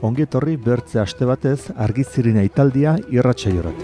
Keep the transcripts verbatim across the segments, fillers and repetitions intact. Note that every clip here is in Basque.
ongi etorri bertze aste batez argizirina italdia irratsaiorat.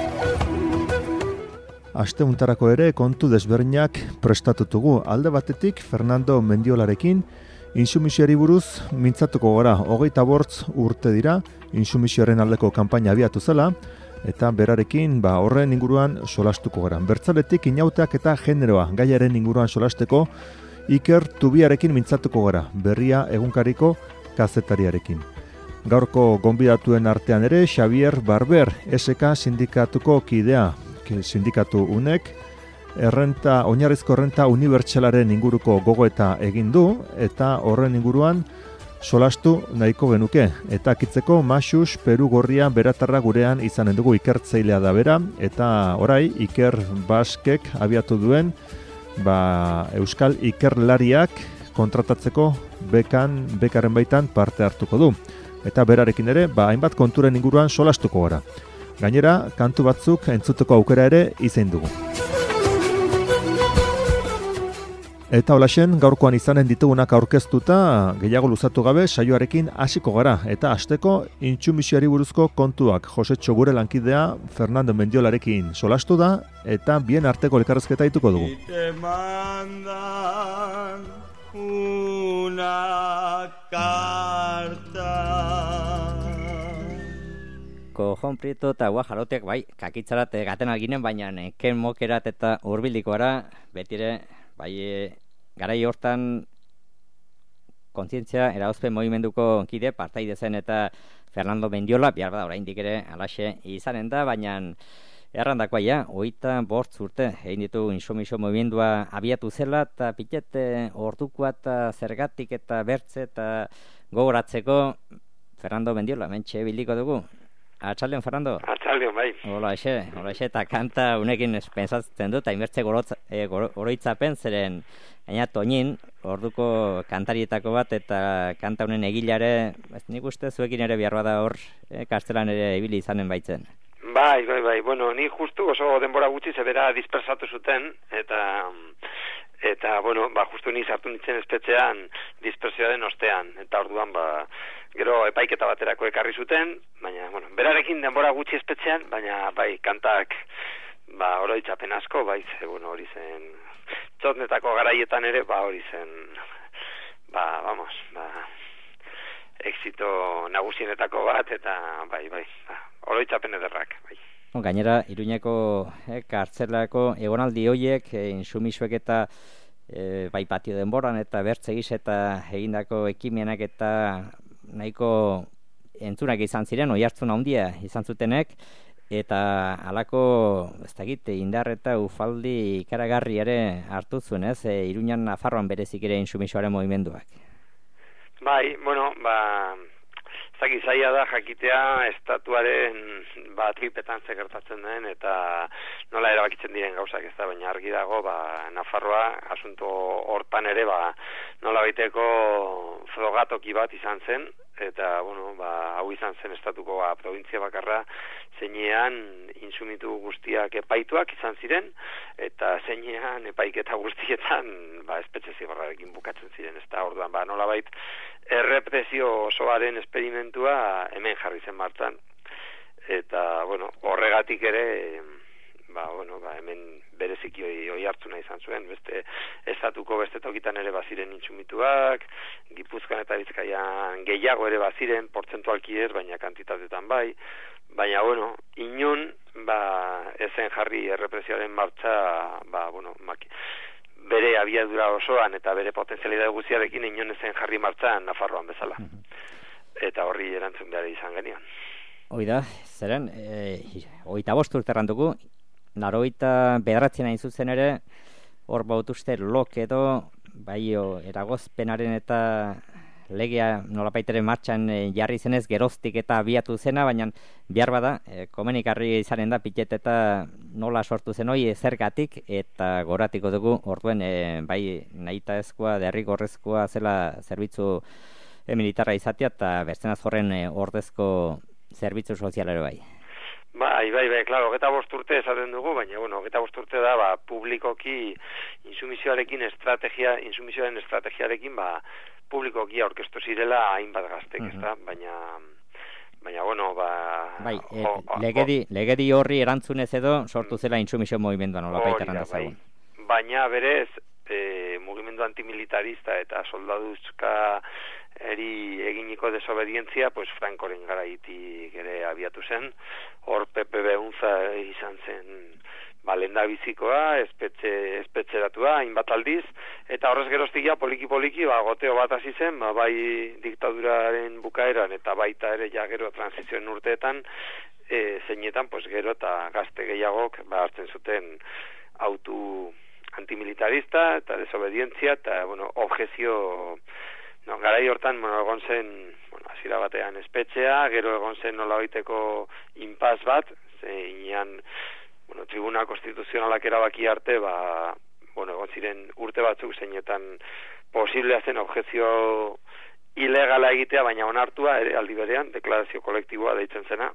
Aste untarako ere kontu desberdinak prestatutugu. Alde batetik Fernando Mendiolarekin intsumisioari buruz mintzatuko gara. Hogeita bortz urte dira intsumisioaren aldeko kanpaina abiatu zela, eta berarekin ba, horren inguruan solastuko gara. Bertzaletik inauteak eta generoa gaiaren inguruan solasteko Iker Tubiarekin mintzatuko gara, berria egunkariko kazetariarekin. Gaurko gonbidatuen artean ere Xavier Barber, S K sindikatuko kidea, sindikatu unek, errenta, oinarrizko errenta unibertsalaren inguruko gogoeta egin du, eta horren inguruan solastu nahiko genuke. Eta kitzeko Maxus Peru Gorria beratarra gurean izanen dugu, ikertzailea da bera, eta orai Iker Baskek abiatu duen ba, Euskal Ikerlariak kontratatzeko bekan, bekaren baitan parte hartuko du. Eta berarekin ere, ba, hainbat konturen inguruan solastuko gara. Gainera, kantu batzuk entzuteko aukera ere izein dugu. Eta holaxen, gaurkoan izanen ditugunak aurkeztuta, gehiago luzatu gabe saioarekin hasiko gara. Eta hasteko intsumisioari buruzko kontuak. Josetxo gure lankidea Fernando Mendiolarekin solastu da, eta bien arteko elkarrezketa dituko dugu. Una carta. Kojon Prieto eta guajaroteak bai, kakitzarat gaten alginen, baina ken mokerat eta urbildikoara, betire, bai, garai hortan kontzientzia erauzpen movimenduko kide partaide zen eta Fernando Mendiola, behar da oraindik ere alaxe izanen da, baina errandakoa ja, hogeita bortz urte, egin ditu intsumisio movimendua abiatu zela, eta pitete ordukoa eta zergatik eta bertze eta gogoratzeko Fernando Mendiola, mentxe biliko dugu. Atxaldeon, Fernando? Atxaldeon, bai. Hola, exe, hola, exe, eta kanta unekin pensatzen dut, hainbertze e, oroitzapen, zeren, gaina Toñin, orduko kantarietako bat, eta kanta unen egilare, ez nik uste zuekin ere behar bada hor, e, kastelan ere ibili izanen baitzen. Bai, bai, bai, bueno, ni justu oso denbora gutxi zebera dispersatu zuten, eta, eta, bueno, ba, justu ni sartu nintzen espetxean dispersioaren ostean, eta orduan, ba, gero epaiketa baterako ekarri zuten, baina, bueno, berarekin denbora gutxi espetxean, baina, bai, kantak, ba, oroitzapen asko, bai, ze, bueno, hori zen, txotnetako garaietan ere, ba, hori zen, ba, vamos, ba, exito nagusienetako bat, eta, bai, bai, ba, oroitzapen ederrak, bai. Gainera, Iruñeko eh, kartzelako egonaldi hoiek, eh, insumisoek eta eh, bai patio denboran eta bertzegiz eta egindako ekimenak eta nahiko entzunak izan ziren, oihartzun handia izan zutenek, eta halako, ez dakit, indar eta ufaldi ikaragarri ere hartu zuen, ez, e, Iruñan Nafarroan berezik ere insumisoaren movimenduak. Bai, bueno, ba, ez dakit zaila da jakitea estatuaren ba, tripetan zegertatzen den, eta nola erabakitzen diren gauzak, ez da, baina argi dago, ba, Nafarroa, asunto hortan ere, ba, nola baiteko frogatoki bat izan zen, eta, bueno, ba, hau izan zen estatuko ba, provintzia bakarra, zeinean intsumitu guztiak epaituak izan ziren, eta zeinean epaiketa guztietan ba, espetxe zigorrarekin bukatzen ziren, ez da, orduan, ba, nolabait, errepresio osoaren esperimentua hemen jarri zen martxan, eta, bueno, horregatik ere, ba, bueno, ba, hemen bereziki hoi hartzuna izan zuen, beste estatuko beste tokitan ere baziren intsumituak, Gipuzkoan eta Bizkaian gehiago ere baziren, portzentualki ez, baina kantitatetan bai, baina, bueno, inon, ba, ezen jarri errepresioaren martxa, ba, bueno, maki, bere abiadura osoan eta bere potenzialidade guztiarekin inon ezen jarri martxan Nafarroan bezala. Eta horri erantzun behar izan genion. Hoi da, zeren, e, oita bost urte erranduko, laroita bederatzen hain zuzen ere, hor bautuzte lok edo, bai, o, eragozpenaren eta legea nolapaiteren martxan e, jarri zenez geroztik eta abiatu zena, baina behar bada, e, komenikarri izanen da pitet eta nola sortu zen hoi zergatik eta goratiko dugu, orduen e, bai nahita ezkoa, derrigorrezkoa zela zerbitzu e, militarra izatea eta bestenaz horren e, ordezko zerbitzu sozialero bai. Bai, bai, bai, klaro, hogeita bost urte esaten dugu, baina, bueno, hogeita bost urte da, ba, publikoki insumisioarekin estrategia, insumisioaren estrategiarekin, ba, publikoki aurkeztu zirela hainbat gaztek, uh-huh. ezta? Baina, baina, bueno, ba... Bai, e, legedi, legedi horri erantzunez edo sortu zela intsumisio mugimendua nolabait eran dezagun. Bai. Baina berez, e, mugimendu antimilitarista eta soldaduzka eri eginiko desobedientzia, pues Frankoren garaitik ere abiatu zen, hor P P B untza izan zen ba, lehendabizikoa, espetxe, espetxeratua, hainbat aldiz, eta horrez geroztikia poliki-poliki, ba, goteo bat hasi zen, ba, bai diktaduraren bukaeran, eta baita ere ja gero transizioen urteetan, e, zeinetan, pues, gero eta gazte gehiagok ba, hartzen zuten autu antimilitarista, eta desobedientzia, eta, bueno, objezio... No, garai hortan, bueno, egon zen, bueno, hasiera batean espetxea, gero egon zen nolabaiteko inpas bat, zeinean, bueno, tribuna konstituzionalak erabaki arte, ba, bueno, egon ziren urte batzuk zeinetan posiblea zen objezio ilegala egitea, baina onartua, ere, aldi berean, deklarazio kolektiboa deitzen zena.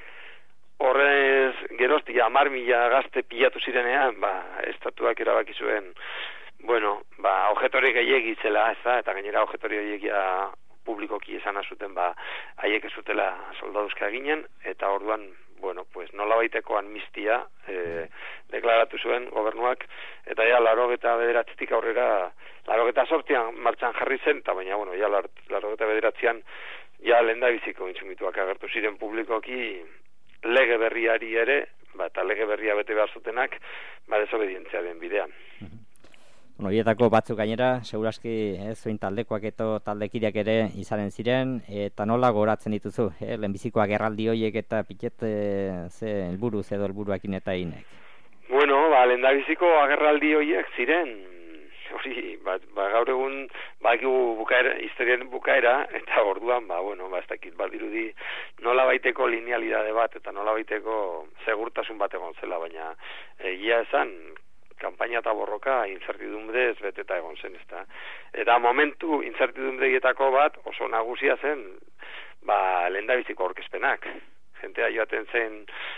Horrez, geroztia, hamar mila gazte pilatu zirenean, ba, estatuak erabaki zuen, bueno, ba, objetorik gehiegi zela, ez da, eta gainera objetorik gehiagia publikoki esan azuten, ba, haiek ez zutela soldaduzka ginen, eta orduan, bueno, pues nolabaiteko amnistia eh, deklaratu zuen gobernuak, eta ja, larogeta bederatzetik aurrera, larogeta sortzian martxan jarri zen, eta baina, bueno, ja, larogeta bederatzean, ja, lehendabiziko intsumituak agertu ziren publikoki, lege berriari ere, ba, eta lege berria bete behar zutenak, ba, desobedientzia den bidean. Bueno, hietako batzuk gainera, segurazki ez zoin taldekoak eta taldekideak ere izanen ziren, eta nola goratzen dituzu, eh? Lehenbizikoa gerraldi horiek eta piket ze helburuz edo helburuakin eta inek. Bueno, ba, lehendabiziko agerraldi horiek ziren, hori, ba, ba, gaur egun bakigu bukaera, historien bukaera, eta orduan, ba, bueno, ba, ez dakit, bat dirudi nola baiteko linealidade bat, eta nola baiteko segurtasun bat egon zela, baina egia esan, kanpaina eta borroka incertidumbre ez beteta egon zen, ezta. Eta momentu incertidumreietako bat oso nagusia zen, ba, lehendabiziko aurkezpenak. Jentea joaten zen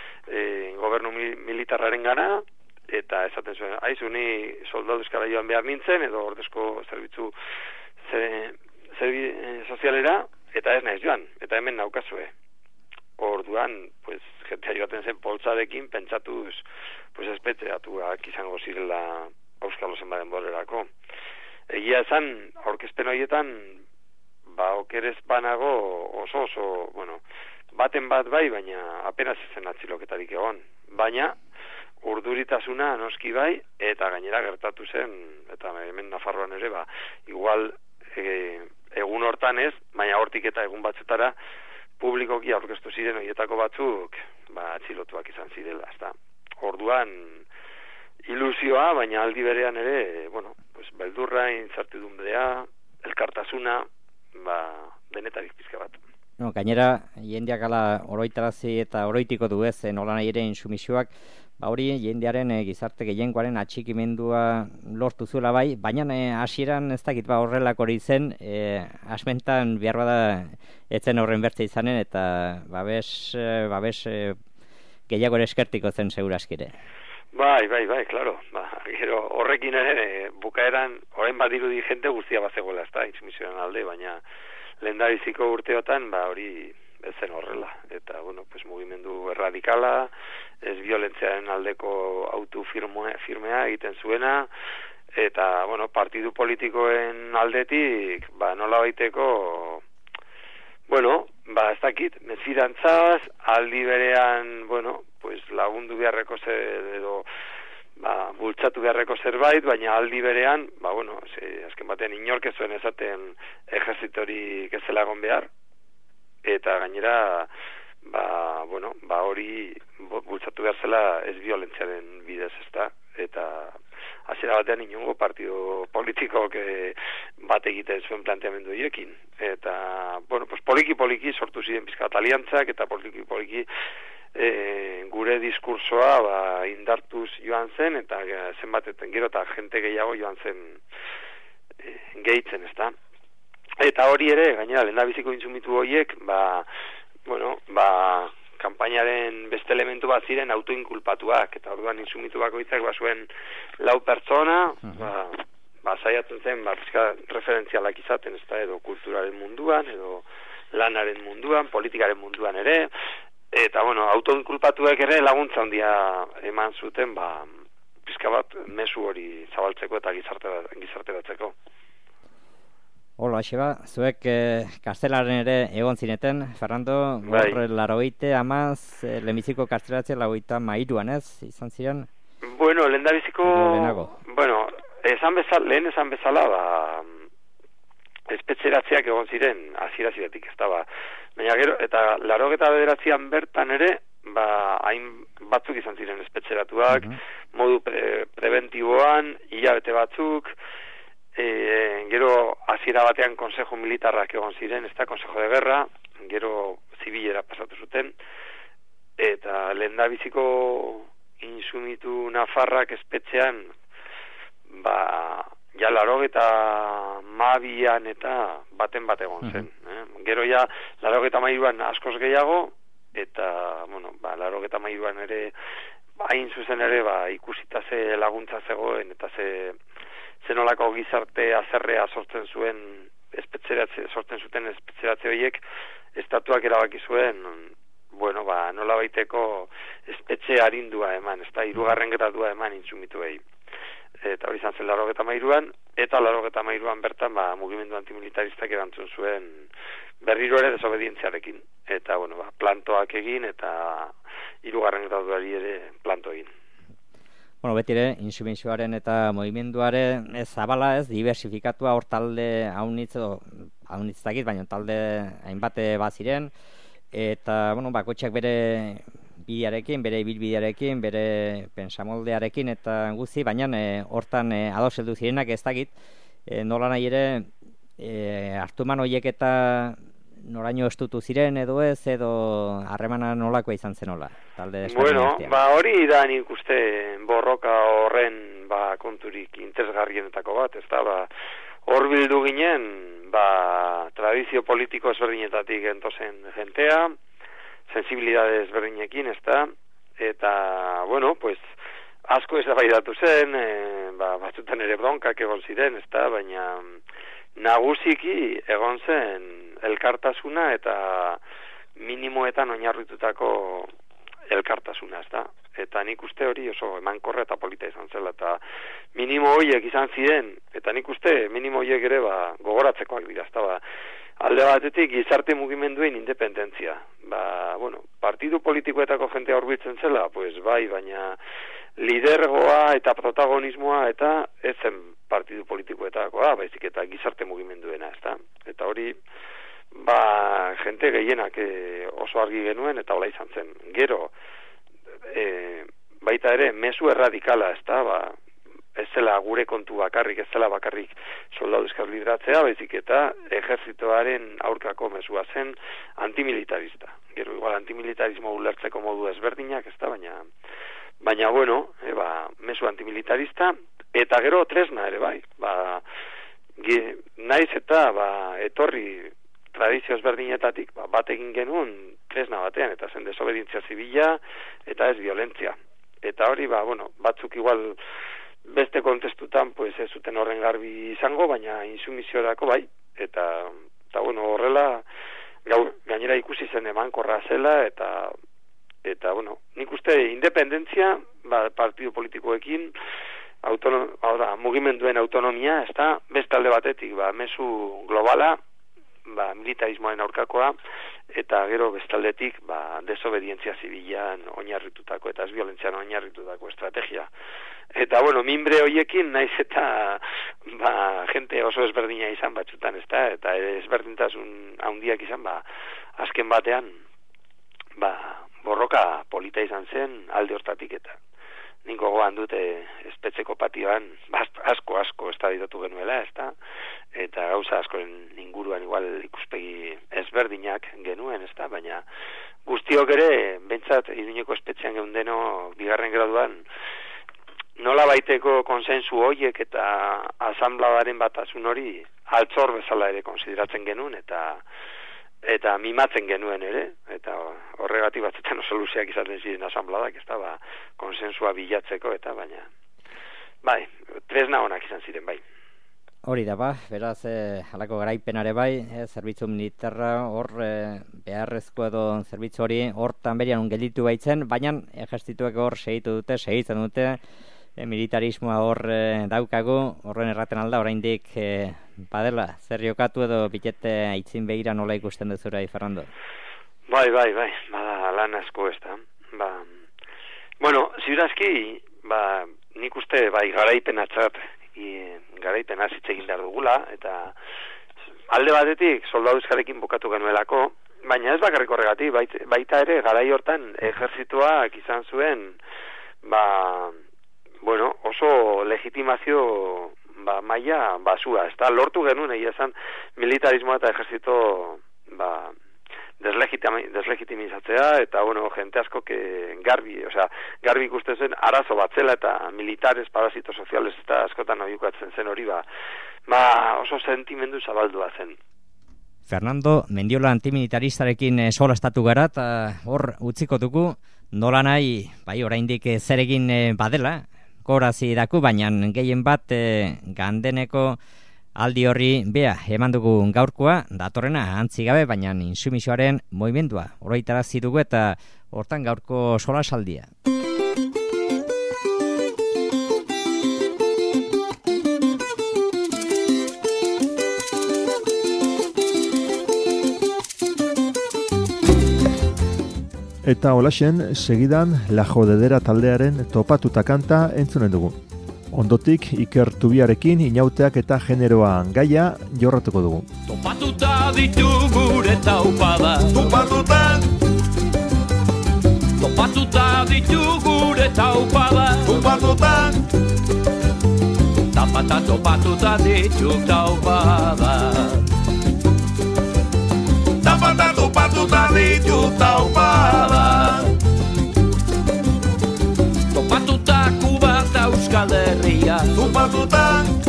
e, gobernu militarraren gana, eta esaten zuen, aizu, ni soldaduzkara joan behar nintzen, edo ordezko zerbitzu ze, zerbi, e, sozialera, eta ez naiz joan, eta hemen naukazue. Orduan, pues, jentea joaten zen poltsarekin, pentsatuz, pues, espetxeatuak izango zirela Auskalo zenbaden borrerako. Egia esan, aurkezpen horietan, ba, okerez banago oso oso, bueno, baten bat bai, baina apenas zen atziloketarik egon. Baina, urduritasuna noski bai, eta gainera gertatu zen, eta hemen Nafarroan ere, ba, igual e, egun hortan ez, baina hortik eta egun batzetara, publikoki aurkeztu ziren horietako batzuk, ba, atxilotuak izan zirela, ezta. Orduan, ilusioa, baina aldi berean ere, bueno, pues, beldurra, incertidumbrea, elkartasuna, ba, denetarik pizka bat. No, gainera, jendeak ala oroitarazi eta oroitiko du ez, nola nahi ere insumisioak, ba hori jendearen e, gizarte gehiengoaren atxikimendua lortu zuela bai, baina e, hasieran ez dakit ba horrelak hori zen, e, asmentan behar bada etzen horren bertze izanen, eta babes, e, babes e, gehiago ere eskertiko zen seguraskire. Bai, bai, bai, claro. Ba, gero horrekin ere bukaeran, orain badirudi jente guztia bazegoela, ez da, intsumisioaren alde, baina lehendabiziko urteotan, ba hori ez zen horrela. Eta, bueno, pues mugimendu erradikala, ez violentziaren aldeko autu firmea, firmea egiten zuena, eta, bueno, partidu politikoen aldetik, ba, nola baiteko, bueno, ba, ez dakit, mezidantzaz, aldi berean, bueno, pues lagundu beharreko zer, edo, ba, bultzatu beharreko zerbait, baina aldi berean, ba, bueno, ze, azken batean inork ez zuen esaten ejerzitorik ez zela egon behar, eta gainera, ba, bueno, ba hori bultzatu behar zela ez violentziaren bidez, ezta, eta hasiera batean inongo partido politiko que bat egiten zuen planteamendu hiekin, eta, bueno, pues poliki-poliki sortu ziren pizkat aliantzak, eta poliki-poliki e, gure diskursoa ba, indartuz joan zen, eta zenbatetan gero eta jente gehiago joan zen e, gehitzen, ezta. Eta hori ere, gainera, lehendabiziko intsumitu horiek, ba, bueno, ba, kanpainaren beste elementu bat ziren autoinkulpatuak, eta orduan intsumitu bakoitzak bazuen lau pertsona, uh-huh. ba, ba, saiatzen zen, ba, pizka referentzialak izaten, ez da, edo kulturaren munduan, edo lanaren munduan, politikaren munduan ere, eta, bueno, autoinkulpatuek ere laguntza handia eman zuten, ba, pizka bat mezu hori zabaltzeko eta gizarteratzeko. Hola, Xeba, zuek eh, kastelaren ere egon zineten, Fernando, bai. Gaur larogeite amaz, eh, lehenbiziko kastelatzea larogeita mairuan, ez? Izan ziren? Bueno, lehendabiziko... Lehenago. Bueno, esan bezala, lehen esan bezala, ba, espetxeratzeak egon ziren, hasiera ziretik, ez da, ba. Baina gero, eta larogeita bederatzian bertan ere, ba, hain batzuk izan ziren espetxeratuak, uh -huh. modu pre preventiboan, hilabete batzuk, e, gero hasiera batean konsejo militarrak egon ziren, ez da, konsejo de guerra, gero zibilera pasatu zuten, eta lehendabiziko insumitu nafarrak espetxean, ba, ja larogeta mabian eta baten bat egon zen. Uh -huh. eh? Gero ja larogeta mairuan askoz gehiago, eta, bueno, ba, larogeta mairuan ere, hain zuzen ere, ba, ikusita ze laguntza zegoen, eta ze, ze nolako gizarte azerrea sortzen zuen, espetxeratze, sortzen zuten espetxeratze horiek, estatuak erabaki zuen, bueno, ba, nola baiteko espetxe arindua eman, ez da, hirugarren gradua eman intsumituei. Eta hori izan zen larogeta mairuan, eta larogeta mairuan bertan, ba, mugimendu antimilitaristak erantzun zuen berriro ere desobedientziarekin. Eta, bueno, ba, plantoak egin, eta hirugarren graduari ere planto egin. Bueno, beti ere, insumisioaren eta mugimenduaren ez zabala ez, diversifikatua hor talde haunitz, haunitz dakit, baina talde hainbate baziren, eta, bueno, bakotxak bere bidearekin, bere ibilbidearekin, bere pensamoldearekin eta guzti, baina e, hortan e, ados heldu zirenak ez dakit, e, nola nahi ere e, hartuman horiek eta noraino estutu ziren edo ez, edo harremana nolakoa izan zen nola? Talde bueno, ba hori da nik uste borroka horren ba, konturik interesgarrienetako bat, ez da, ba, hor bildu ginen, ba, tradizio politiko ezberdinetatik entozen jentea, sensibilidades ezberdinekin, ez da, eta, bueno, pues, asko eztabaidatu zen, e, ba, batzutan ere bronkak egon ziren, ez da, baina nagusiki egon zen elkartasuna eta minimoetan oinarritutako elkartasuna, ez da. Eta nik uste hori oso emankorra eta polita izan zela, eta minimo horiek izan ziren, eta nik uste minimo horiek ere ba, gogoratzekoak dira, ez da, ba, alde batetik gizarte mugimenduen independentzia. Ba, bueno, partidu politikoetako jentea hurbiltzen zela, pues bai, baina lidergoa eta protagonismoa eta ez zen partidu politikoetakoa, baizik eta gizarte mugimenduena, ez da. Eta hori, ba, jente gehienak e, oso argi genuen eta hola izan zen. Gero, e, baita ere, mezu erradikala, ez da, ba, ez zela gure kontu bakarrik, ez zela bakarrik soldadu eskar lideratzea, baizik eta ejerzitoaren aurkako mezua zen antimilitarista. Gero, igual, antimilitarismo ulertzeko modu ezberdinak, ez da, baina, baina, bueno, e, ba, mezu antimilitarista, eta gero tresna ere, bai, ba, ge, naiz eta, ba, etorri tradizio ezberdinetatik, ba, bat egin genuen tresna batean, eta zen desobedientzia zibila, eta ez violentzia. Eta hori, ba, bueno, batzuk igual beste kontestutan, pues, ez zuten horren garbi izango, baina insumisiorako bai, eta, eta bueno, horrela, gaur, gainera ikusi zen emankorra zela, eta, eta, bueno, nik uste independentzia, ba, partidu politikoekin, autonom, da, mugimenduen autonomia, ez da, beste alde batetik, ba, mezu globala, ba, militarismoaren aurkakoa, eta gero bestaldetik ba, desobedientzia zibilan oinarritutako eta ez violentzian oinarritutako estrategia. Eta, bueno, mimbre hoiekin naiz eta ba, gente oso ezberdina izan batzutan, ez da, eta ezberdintasun handiak izan, ba, azken batean, ba, borroka polita izan zen alde hortatik eta ninko goan dute espetxeko patioan asko asko estadidatu genuela, ez da, eta gauza askoren inguruan igual ikuspegi ezberdinak genuen, ez da, baina guztiok ere, bentsat, Iruñeko espetxean geundeno bigarren graduan, nola baiteko konsensu horiek eta asanbladaren batasun hori altzor bezala ere konsideratzen genuen, eta eta mimatzen genuen ere, eta horregatik batzutan oso luzeak izaten ziren asanbladak, ez da, ba, konsensua bilatzeko, eta baina, bai, tresna honak izan ziren, bai. Hori da ba, beraz, eh, halako garaipenare bai, eh, zerbitzu militarra hor eh, beharrezko edo zerbitzu hori hortan berian gelditu baitzen, baina ejertzituek hor segitu dute, segitzen dute, eh, militarismoa hor eh, daukagu, horren erraten alda, oraindik eh, badela, zer jokatu edo bitete aitzin begira nola ikusten duzura, Fernando? Bai, bai, bai, bada lan asko ez da. Ba, bueno, ziurazki, ba, nik uste bai garaipen atzat, garaipen hitz egin behar dugula, eta alde batetik soldaduskarekin bukatu genuelako, baina ez bakarrik horregatik, baita, baita ere garai hortan ejertzituak izan zuen, ba, bueno, oso legitimazio ba, maila basua, ez da, lortu genuen egia esan militarismoa eta ejertzito ba, deslegitimizatzea, eta, bueno, jente asko que garbi, o sea, garbi ikusten zen arazo batzela eta militares, parasito soziales, eta askotan oiukatzen zen hori, ba, ba oso sentimendu zabaldua zen. Fernando, Mendiola antimilitaristarekin solastatu gara, eta hor utziko dugu, nola nahi, bai, oraindik zer egin badela, gorazi daku, baina gehien bat eh, gandeneko aldi horri bea eman dugu gaurkoa, datorrena antzi gabe, baina intsumisioaren movimendua oroitarazi dugu eta hortan gaurko solasaldia. Eta holaxen, segidan La Jodedera taldearen topatuta kanta entzunen dugu. Ondotik Iker Tubiarekin inauteak eta generoa gaia jorratuko dugu. Topatuta ditu gure taupada, topatuta Topatuta ditu gure taupada, topatuta Tapata topatuta ditu taupada, Tapata topatuta ditu taupada, Topatuta Kuba eta Euskal Herria, topatuta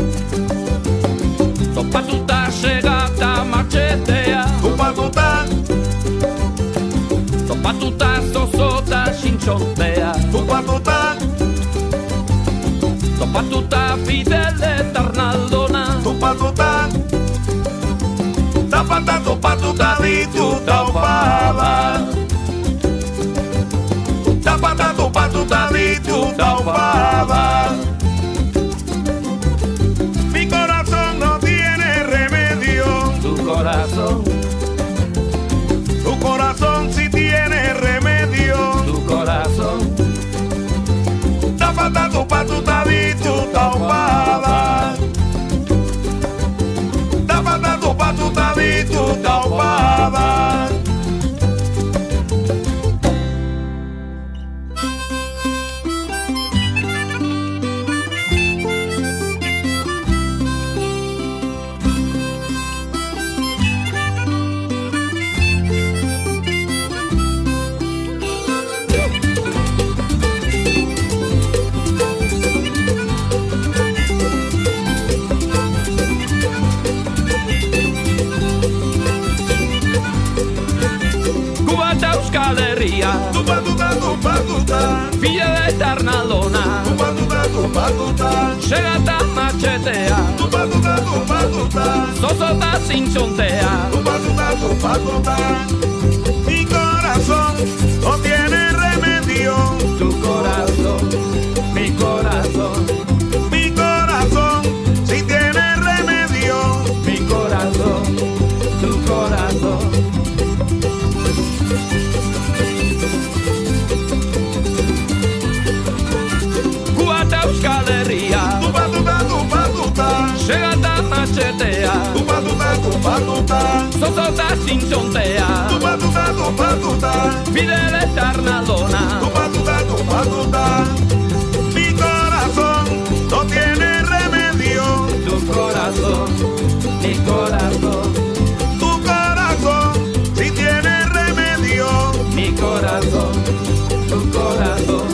Topatuta sega eta matxetea, topatuta Topatuta zozo eta sintxontea, topatuta Topatuta Fidel eta Arnaldona, topatuta Tapata topatuta ditu taupada, Tapata topatuta ditu taupada. Mi corazón no tiene remedio, tu corazón, tu corazón sí tiene remedio, tu corazón. Tapata topatuta ditu taupada, Tapata topatuta ditu taupada. Tupatuta, tupatuta, Fidel eta Arnaldona, tupatuta, tupatuta, sega eta matxetea, tupatuta, tupatuta, zozo eta sintxontea, tupatuta, tupatuta. Mi corazón no tiene remedio, tu corazón, mi corazón, mi corazón, si tiene remedio, mi corazón, tu corazón. Euskal Herria, tupatuta, tupatuta, sega eta matxetea, tupatuta, tupatuta, zozo eta sintxontea, tupatuta, tupatuta, Fidel eta Arnaldona, tupatuta, tupatuta. Mi corazón no tiene remedio, tu corazón, mi corazón, tu corazón, si tiene remedio, mi corazón, tu corazón.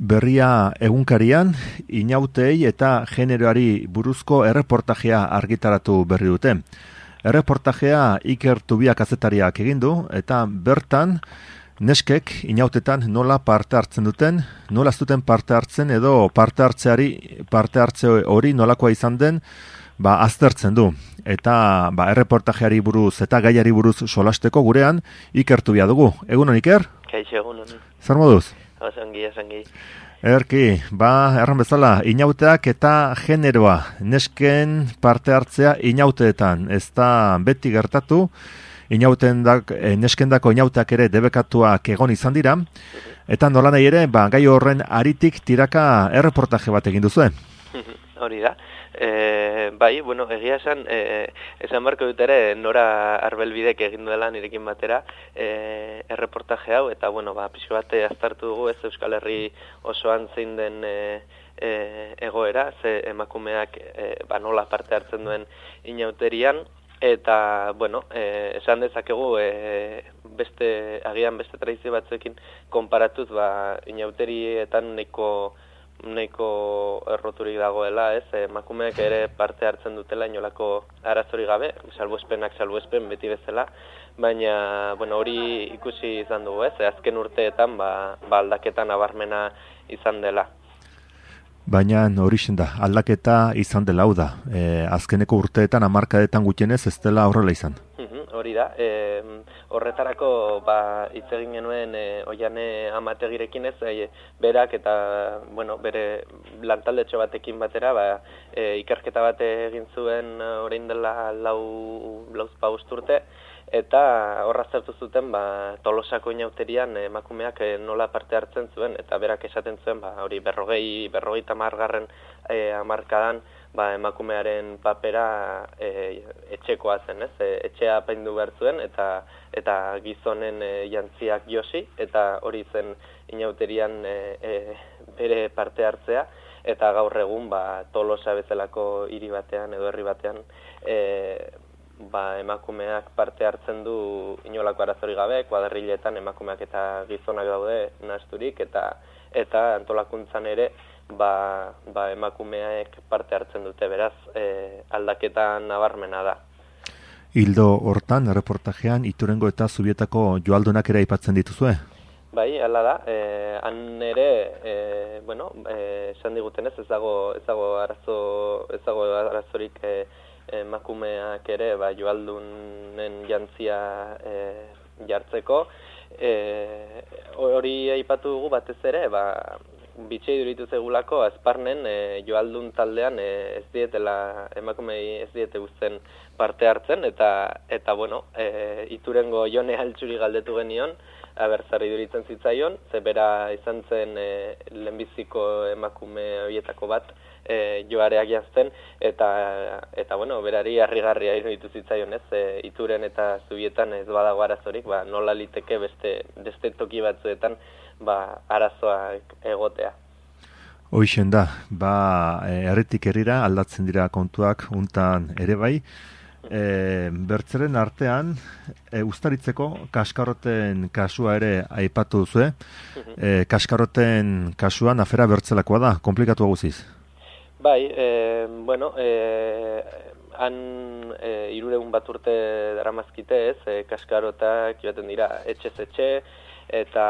Berria egunkarian, inautei eta generoari buruzko erreportajea argitaratu berri dute. Erreportajea Iker Tubia kazetariak egin du, eta bertan neskek inautetan nola parte hartzen duten, nola ez duten parte hartzen edo parte hartzeari, parte hartze hori nolakoa izan den, ba, aztertzen du. Eta ba, erreportajeari buruz eta gaiari buruz solasteko gurean Iker Tubia dugu. Egunon, Iker? Kaixo, egunon. Zer moduz? Osangi, osangi. Erki, ba, erran bezala, inauteak eta generoa, nesken parte hartzea inauteetan, ez da beti gertatu, inautendak, neskendako inauteak ere debekatuak egon izan dira, eta nola nahi ere, ba, gai horren aritik tiraka erreportaje bat egin duzuen. Hori da. E, bai, bueno, egia esan, e, esan barko dut ere, Nora Arbelbidek egin duela nirekin batera e, erreportaje hau, eta, bueno, ba, pixo bate aztartu dugu ez Euskal Herri osoan zein den e, e, egoera, ze emakumeak e, ba, nola parte hartzen duen inauterian, eta, bueno, e, esan dezakegu e, beste, agian beste tradizio batzuekin konparatuz, ba, inauterietan nahiko nahiko erroturik dagoela, ez, emakumeak ere parte hartzen dutela inolako arazorik gabe, salbuespenak salbuespen beti bezala, baina, bueno, hori ikusi izan dugu, ez, azken urteetan, ba, ba aldaketa nabarmena izan dela. Baina hori da, aldaketa izan dela hau da, e, azkeneko urteetan, hamarkadetan gutienez, ez dela horrela izan. Hori da, e, horretarako ba, hitz egin genuen e, Oiane Amategirekin ez, e, berak eta bueno, bere lantaldetxo batekin batera ba, e, ikerketa bat egin zuen orain dela lau, lauzpa urte, eta horra zertu zuten ba, Tolosako inauterian emakumeak e, nola parte hartzen zuen, eta berak esaten zuen ba, hori berrogei, berrogei tamargarren e, amarkadan, ba, emakumearen papera e, etxekoa zen, ez? E, etxea apaindu behar zuen eta eta gizonen e, jantziak josi, eta hori zen inauterian e, e, bere parte hartzea, eta gaur egun ba, Tolosa bezalako hiri batean edo herri batean e, ba, emakumeak parte hartzen du inolako arazorik gabe, kuadriletan emakumeak eta gizonak daude nahasturik, eta eta antolakuntzan ere Ba, ba emakumeak parte hartzen dute, beraz, e, aldaketa nabarmena da. Hildo hortan, erreportajean, Iturengo eta Zubietako joaldunak ere aipatzen dituzue? Bai, hala da, e, han ere, e, bueno, e, esan digutenez, ez dago, ez dago arazo, ez dago arazorik e, emakumeak ere, ba, joaldunen jantzia e, jartzeko. E, hori aipatu dugu batez ere, ba, bitxe iduritu zegulako, azparnen e, joaldun taldean e, ez dietela, emakumei ez diete guzten parte hartzen, eta, eta bueno, e, Iturengo Jone Altxuri galdetu genion, abertzar iduritzen zitzaion, ze bera izan zen e, lehenbiziko emakume horietako bat e, joareak jazten, eta, eta bueno, berari harrigarria iruditu zitzaion, ez, e, Ituren eta Zubietan ez badago arazorik, ba, nola liteke beste, beste toki batzuetan, ba, arazoak egotea. Hoixen da, ba, herritik herrira aldatzen dira kontuak untan ere bai. E, bertzeren artean, e, ustaritzeko kaskaroten kasua ere aipatu duzue. E, kaskaroten kasuan afera bertzelakoa da, komplikatu guziz. Bai, e, bueno, e, han e, irureun bat urte daramazkite ez, e, kaskarotak joaten dira etxez etxe, eta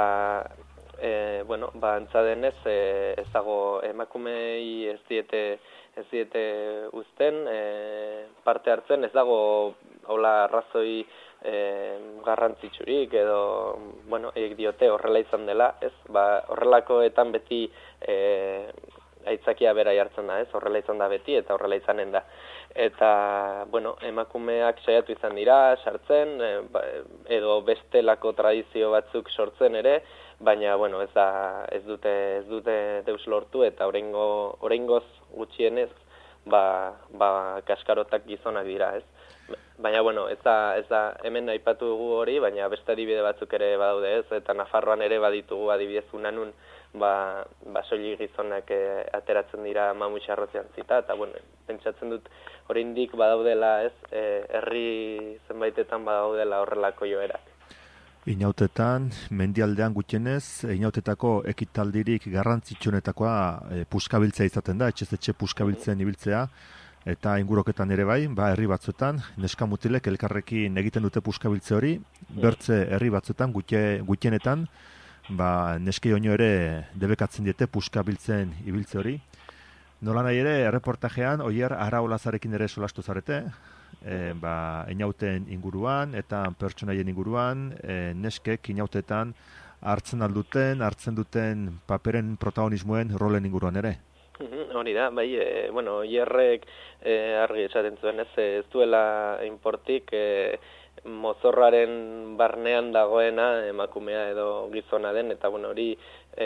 E, bueno, ba, antza denez, e, ez dago emakumei ez diete, ez diete uzten, e, parte hartzen, ez dago hola arrazoi e, garrantzitsurik edo, bueno, eiek diote horrela izan dela, ez? Ba, horrelakoetan beti e, aitzakia bera jartzen da, ez? Horrela izan da beti eta horrela izanen da. Eta, bueno, emakumeak saiatu izan dira, sartzen, e, ba, edo bestelako tradizio batzuk sortzen ere, baina, bueno, ez, da, ez dute ez dute deus lortu, eta oraingo oraingoz gutxienez, ba, ba, kaskarotak gizonak dira, ez? Baina, bueno, ez da, ez da, hemen aipatu dugu hori, baina beste adibide batzuk ere badaude, ez? Eta Nafarroan ere baditugu adibidez Unanun, ba, ba soilik gizonak e, ateratzen dira mamutxarrotzean zita, eta, bueno, pentsatzen dut oraindik badaudela, ez? E, herri zenbaitetan badaudela horrelako joerak. Inautetan, mendialdean gutxienez, inautetako ekitaldirik garrantzitsuenetakoa e, puskabiltzea izaten da, etxez etxe puskabiltzen ibiltzea, eta inguroketan ere bai, ba, herri batzuetan, neska mutilek elkarrekin egiten dute puskabiltze hori, bertze herri batzuetan, gutxe, gutxienetan, ba, neskei oino ere debekatzen diete puskabiltzen ibiltze hori. Nola nahi ere, erreportajean, Oier Araolazarekin ere solastu zarete, e, ba, inauten inguruan eta pertsonaien inguruan, e, neskek inautetan hartzen alduten, hartzen duten paperen protagonismoen rolen inguruan ere. Hori da, bai, e, bueno, Oierrek e, argi esaten zuen ez, ez duela inportik, e, mozorraren barnean dagoena emakumea edo gizona den, eta bueno, hori e,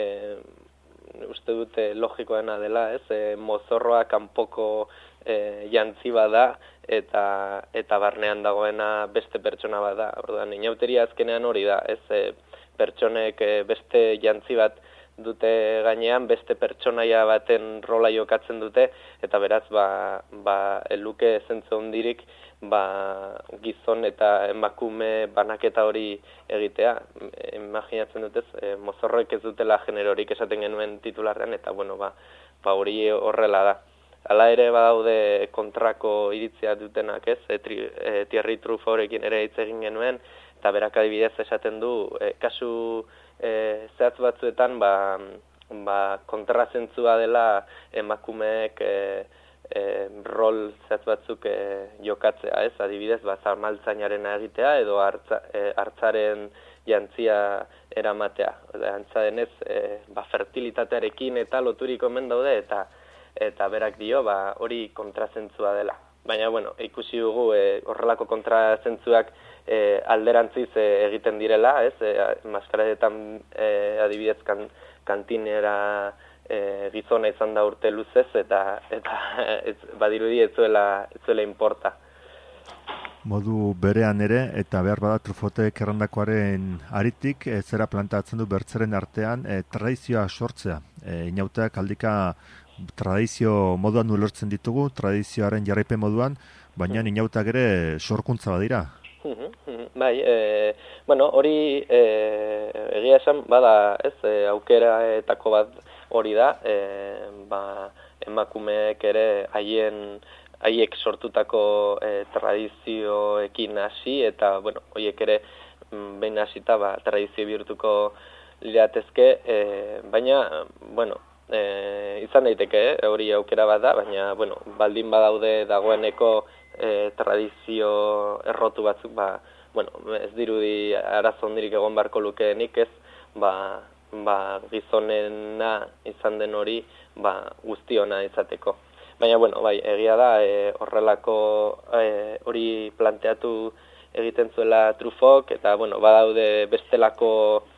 uste dute logikoena dela, ez, e, mozorroa kanpoko e, jantzi bada, eta eta barnean dagoena beste pertsona bada. Orduan, inauteria azkenean hori da, ez, e, pertsonek e, beste jantzi bat dute gainean, beste pertsonaia baten rola jokatzen dute, eta beraz, ba, ba eluke zentzu hondirik, ba, gizon eta emakume banaketa hori egitea. Imaginatzen dutez, e, mozorroek ez dutela generorik esaten genuen titularrean, eta bueno, ba, ba hori horrela da. Hala ere badaude kontrako iritzia dutenak, ez? E, tri, e, Thierry Truffautrekin ere hitz egin genuen, eta berak adibidez esaten du, e, kasu e, zehatz batzuetan, ba, ba kontrazentzua dela emakumeek e, e, rol zehatz batzuk e, jokatzea, ez? Adibidez, ba, zamaltzainaren egitea edo hartza, e, hartzaren jantzia eramatea. Antza denez, e, ba, fertilitatearekin eta loturik omen daude, eta eta berak dio, ba, hori kontrazentzua dela. Baina, bueno, ikusi dugu e, horrelako kontrazentzuak e, alderantziz e, egiten direla, ez? E, maskaradetan e, adibidez kan, kantinera e, gizona izan da urte luzez, eta eta ez, badirudi ez zuela, ez zuela inporta. Modu berean ere, eta behar bada Truffautek errandakoaren aritik, e, zera plantatzen du bertzeren artean e, tradizioa sortzea. E, inauteak aldika tradizio moduan ulertzen ditugu, tradizioaren jarraipen moduan, baina mm. inautak ere sorkuntza badira. Bai, e, bueno, hori e, egia esan, bada, ez, e, aukeraetako bat hori da, e, ba, emakumeek ere haien haiek sortutako e, tradizioekin hasi, eta, bueno, horiek ere behin hasita, ba, tradizio bihurtuko liratezke, e, baina, bueno, E, izan daiteke, eh? hori aukera bat da, baina, bueno, baldin badaude dagoeneko e, tradizio errotu batzuk, ba, bueno, ez dirudi arazo hondirik egon barko lukeenik, ez, ba, ba, gizonena izan den hori, ba, guztiona izateko. Baina, bueno, bai, egia da, e, horrelako e, hori planteatu egiten zuela Truffaut, eta, bueno, badaude bestelako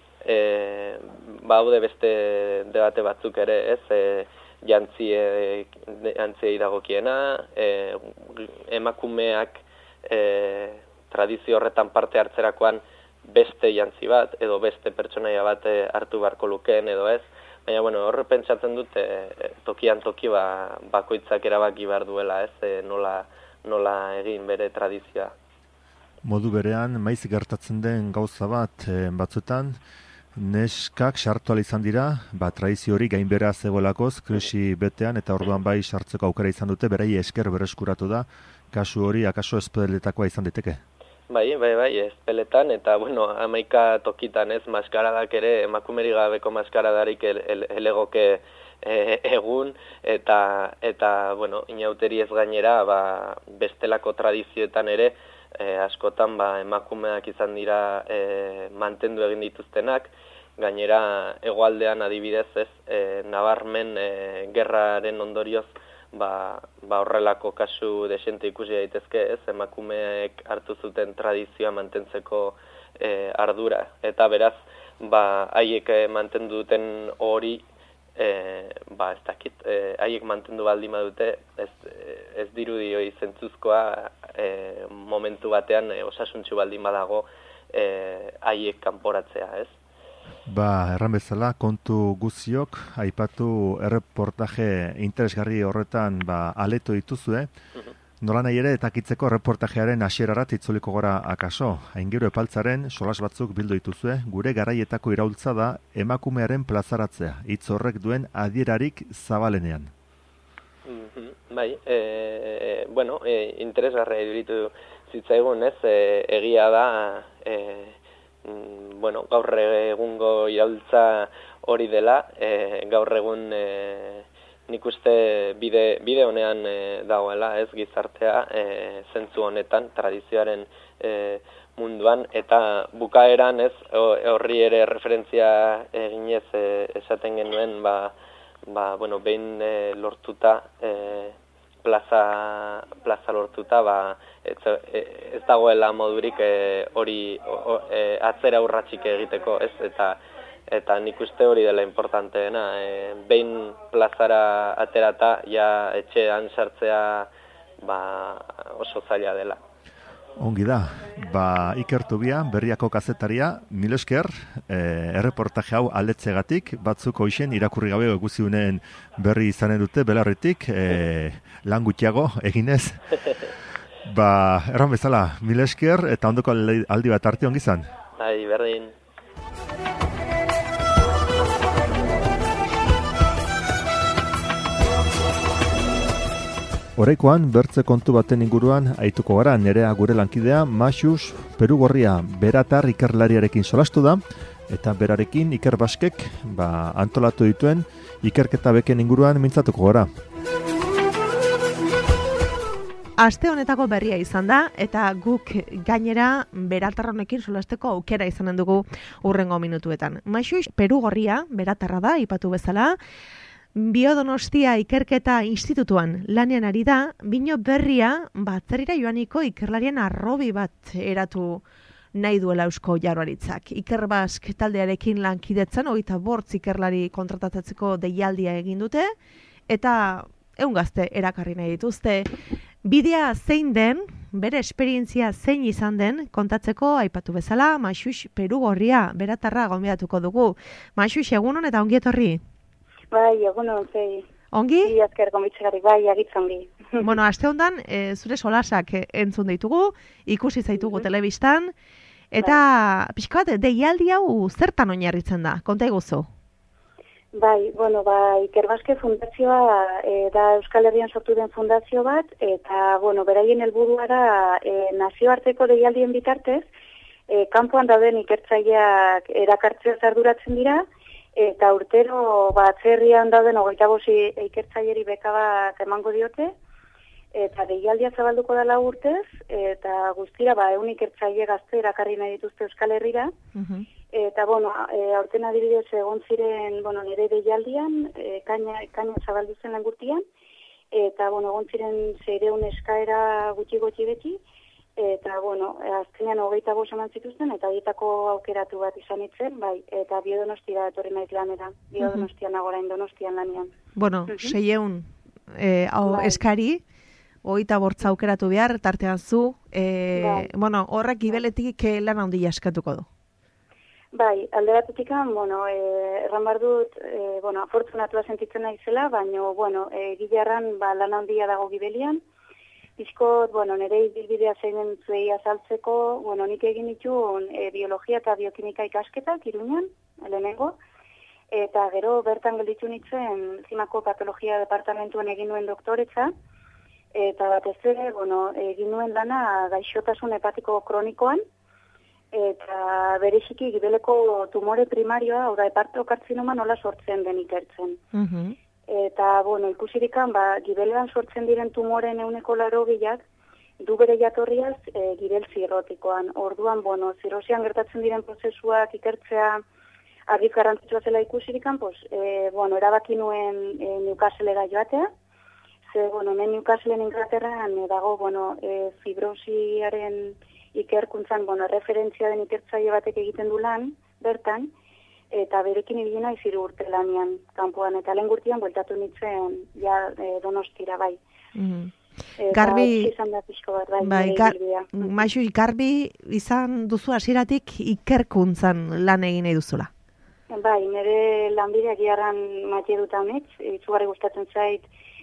E, baude beste debate batzuk ere, ez, e, jantzie, jantziei dagokiena, e, emakumeak e, tradizio horretan parte hartzerakoan beste jantzi bat, edo beste pertsonaia bat hartu beharko lukeen, edo ez. Baina, bueno, horre pentsatzen dute, e, tokian toki ba, bakoitzak erabaki behar duela, ez, e, nola, nola egin bere tradizioa. Modu berean, maiz gertatzen den gauza bat e, batzuetan, neskak sartu ahal izan dira, ba, tradizio hori gainbera zegoelakoz, krisi betean, eta orduan bai sartzeko aukera izan dute, berai esker bereskuratu da, kasu hori akaso ezpedeletakoa izan diteke. Bai, bai, bai, ezpeletan, eta, bueno, hamaika tokitan ez, maskaradak ere, emakumeri gabeko maskaradarik elegoke e, egun, eta, eta, bueno, inauteri ez gainera, ba, bestelako tradizioetan ere, e, askotan, ba, emakumeak izan dira e, mantendu egin dituztenak, gainera hegoaldean adibidez ez, e, nabarmen e, gerraren ondorioz ba, ba horrelako kasu desente ikusi daitezke, ez, emakumeek hartu zuten tradizioa mantentzeko e, ardura. Eta beraz, ba, haiek mantendu duten hori, e, ba, ez dakit, e, haiek mantendu baldin badute, ez, ez dirudi hori zentzuzkoa e, momentu batean e, osasuntsu baldin badago e, haiek kanporatzea, ez. Ba, erran bezala, kontu guziok, aipatu erreportaje interesgarri horretan ba, aleto dituzue, Nola nahi ere etakitzeko reportajearen hasierarat itzuliko gora akaso. Aingero epaltzaren solas batzuk bildu dituzue, gure garaietako iraultza da emakumearen plazaratzea, hitz horrek duen adierarik zabalenean. Mm-hmm. Bai, e, bueno, e, interesgarria iduritu zitzaigun, ez, e, egia da, e, mm, bueno, gaur egungo iraultza hori dela, e, gaur egun e, nik uste bide, bide honean e, dagoela, ez, gizartea e, zentzu honetan, tradizioaren e, munduan, eta bukaeran, ez, horri ere referentzia eginez e, esaten genuen, ba, ba, bueno, behin e, lortuta, e, plaza, plaza lortuta, ba, ez, ez dagoela modurik e, hori o, e, atzera urratxik egiteko, ez, eta Eta nik uste hori dela importanteena, e, behin plazara aterata, ja etxean sartzea ba, oso zaila dela. Ongi da, ba, Iker Tubia, Berriako kazetaria, mil esker, e, erreportaje hau aldetzegatik, batzuk hoixen irakurri gabe eguziunen berri izanen dute, belarritik, e, lan gutxiago eginez. Ba, erran bezala, mil esker, eta ondoko aldi bat arte ongi izan. Bai, berdin. Oraikoan, bertze kontu baten inguruan aituko gara, Nerea gure lankidea, Maxus, Peru Gorria, beratar ikerlariarekin solastu da, eta berarekin Iker Baskek ba, antolatu dituen ikerketa beken inguruan mintzatuko gara. Aste honetako berria izan da, eta guk gainera beratar honekin solasteko aukera izanen dugu hurrengo minutuetan. Maxus, Peru Gorria, beratarra da, ipatu bezala, Biodonostia Ikerketa Institutuan lanean ari da, bino berria batzarira joaniko ikerlarien arrobi bat eratu nahi duela Eusko Jaurlaritzak. Iker Bask taldearekin lankidetzen, hogeita bortz ikerlari kontratatzeko deialdia egin dute, eta ehun gazte erakarri nahi dituzte. Bidea zein den, bere esperientzia zein izan den, kontatzeko aipatu bezala, Maxus Peru Gorria, beratarra gonbidatuko dugu. Maxus, egunon eta ongi etorri? Bai, egun hon, zei. Ongi? Bi azker gomitzegarik, bai, agitzongi. Bueno, aste hondan, e, zure solasak entzun ditugu, ikusi zaitugu mm-hmm. telebistan, eta bai. Pixka bat, deialdi hau zertan oinarritzen da, konta iguzu? Bai, bueno, ba, Iker Baske fundazioa e, da Euskal Herrian sortu den fundazio bat, eta, bueno, beraien helburuara e, nazioarteko deialdien bitartez, e, kanpoan dauden ikertzaileak erakartzea arduratzen dira, eta urtero batzerrian dauden hogeita bosi ikertzaileri beka bat emango diote, eta deialdia zabalduko dela urtez, eta guztira ba, egun ikertzaile gazte erakarri nahi dituzte Euskal Herrira, uh-huh. Eta, bueno, e, aurten adibidez egon ziren, bueno, nire deialdian, e, kaina, kaina zabaldu zen lan gurtian, eta, bueno, egon ziren zeireun eskaera gutxi-gutxi beti, eta, bueno, azkenean hogeita bost eman zituzten, eta horietako aukeratu bat izan itzen, bai, eta Biodonostia etorri naiz lanera, Biodonostian uh-huh. agorain Donostian lanean. Bueno, uh-huh. seieun eh, hau bai. Eskari, hogeita bortza aukeratu behar, tartean zu, eh, bai. Bueno, horrek gibeletik lan handia eskatuko du. Bai, alde batetik, bueno, eh, erran bar dut, eh, bueno, afortunatua sentitzen naizela, baina, bueno, eh, gilarran ba, lan handia dago gibelian, Bizkot, bueno, nire ibilbidea zeinen zuei azaltzeko, bueno, nik egin ditun e, biologia eta biokimika ikasketak Iruñan, lehenengo, eta gero bertan gelditu nintzen Zimako patologia departamentuan egin nuen doktoretza, eta batez ere, bueno, egin nuen lana gaixotasun hepatiko kronikoan, eta bereziki gibeleko tumore primarioa, hau da, hepatokartzinoma nola sortzen den ikertzen. Uh-huh. Eta, bueno, ikusirikan, ba, gibelean sortzen diren tumoren euneko laro gilak, du bere jatorriaz e, gibel zirrotikoan. Orduan, bueno, zirrosian gertatzen diren prozesuak ikertzea argiz garrantzitsua zela ikusirikan, pues, e, bueno, erabaki nuen e, Newcastlera joatea, ze, bueno, hemen Newcastleen Inglaterran e, dago, bueno, e, fibrosiaren ikerkuntzan, bueno, referentzia den ikertzaile batek egiten du lan, bertan, eta berekin ibili iziru urte lanian kanpoan, eta lehen gurtian bueltatu nintzen ja e, Donostira, bai. Mm. Garbi, izan da pixko bat, bai, bai gar, Maxu, garbi izan duzu hasieratik ikerkuntzan lan egin nahi duzula. Bai, nire lanbideak jarran maite dut amets, izugarri gustatzen zait,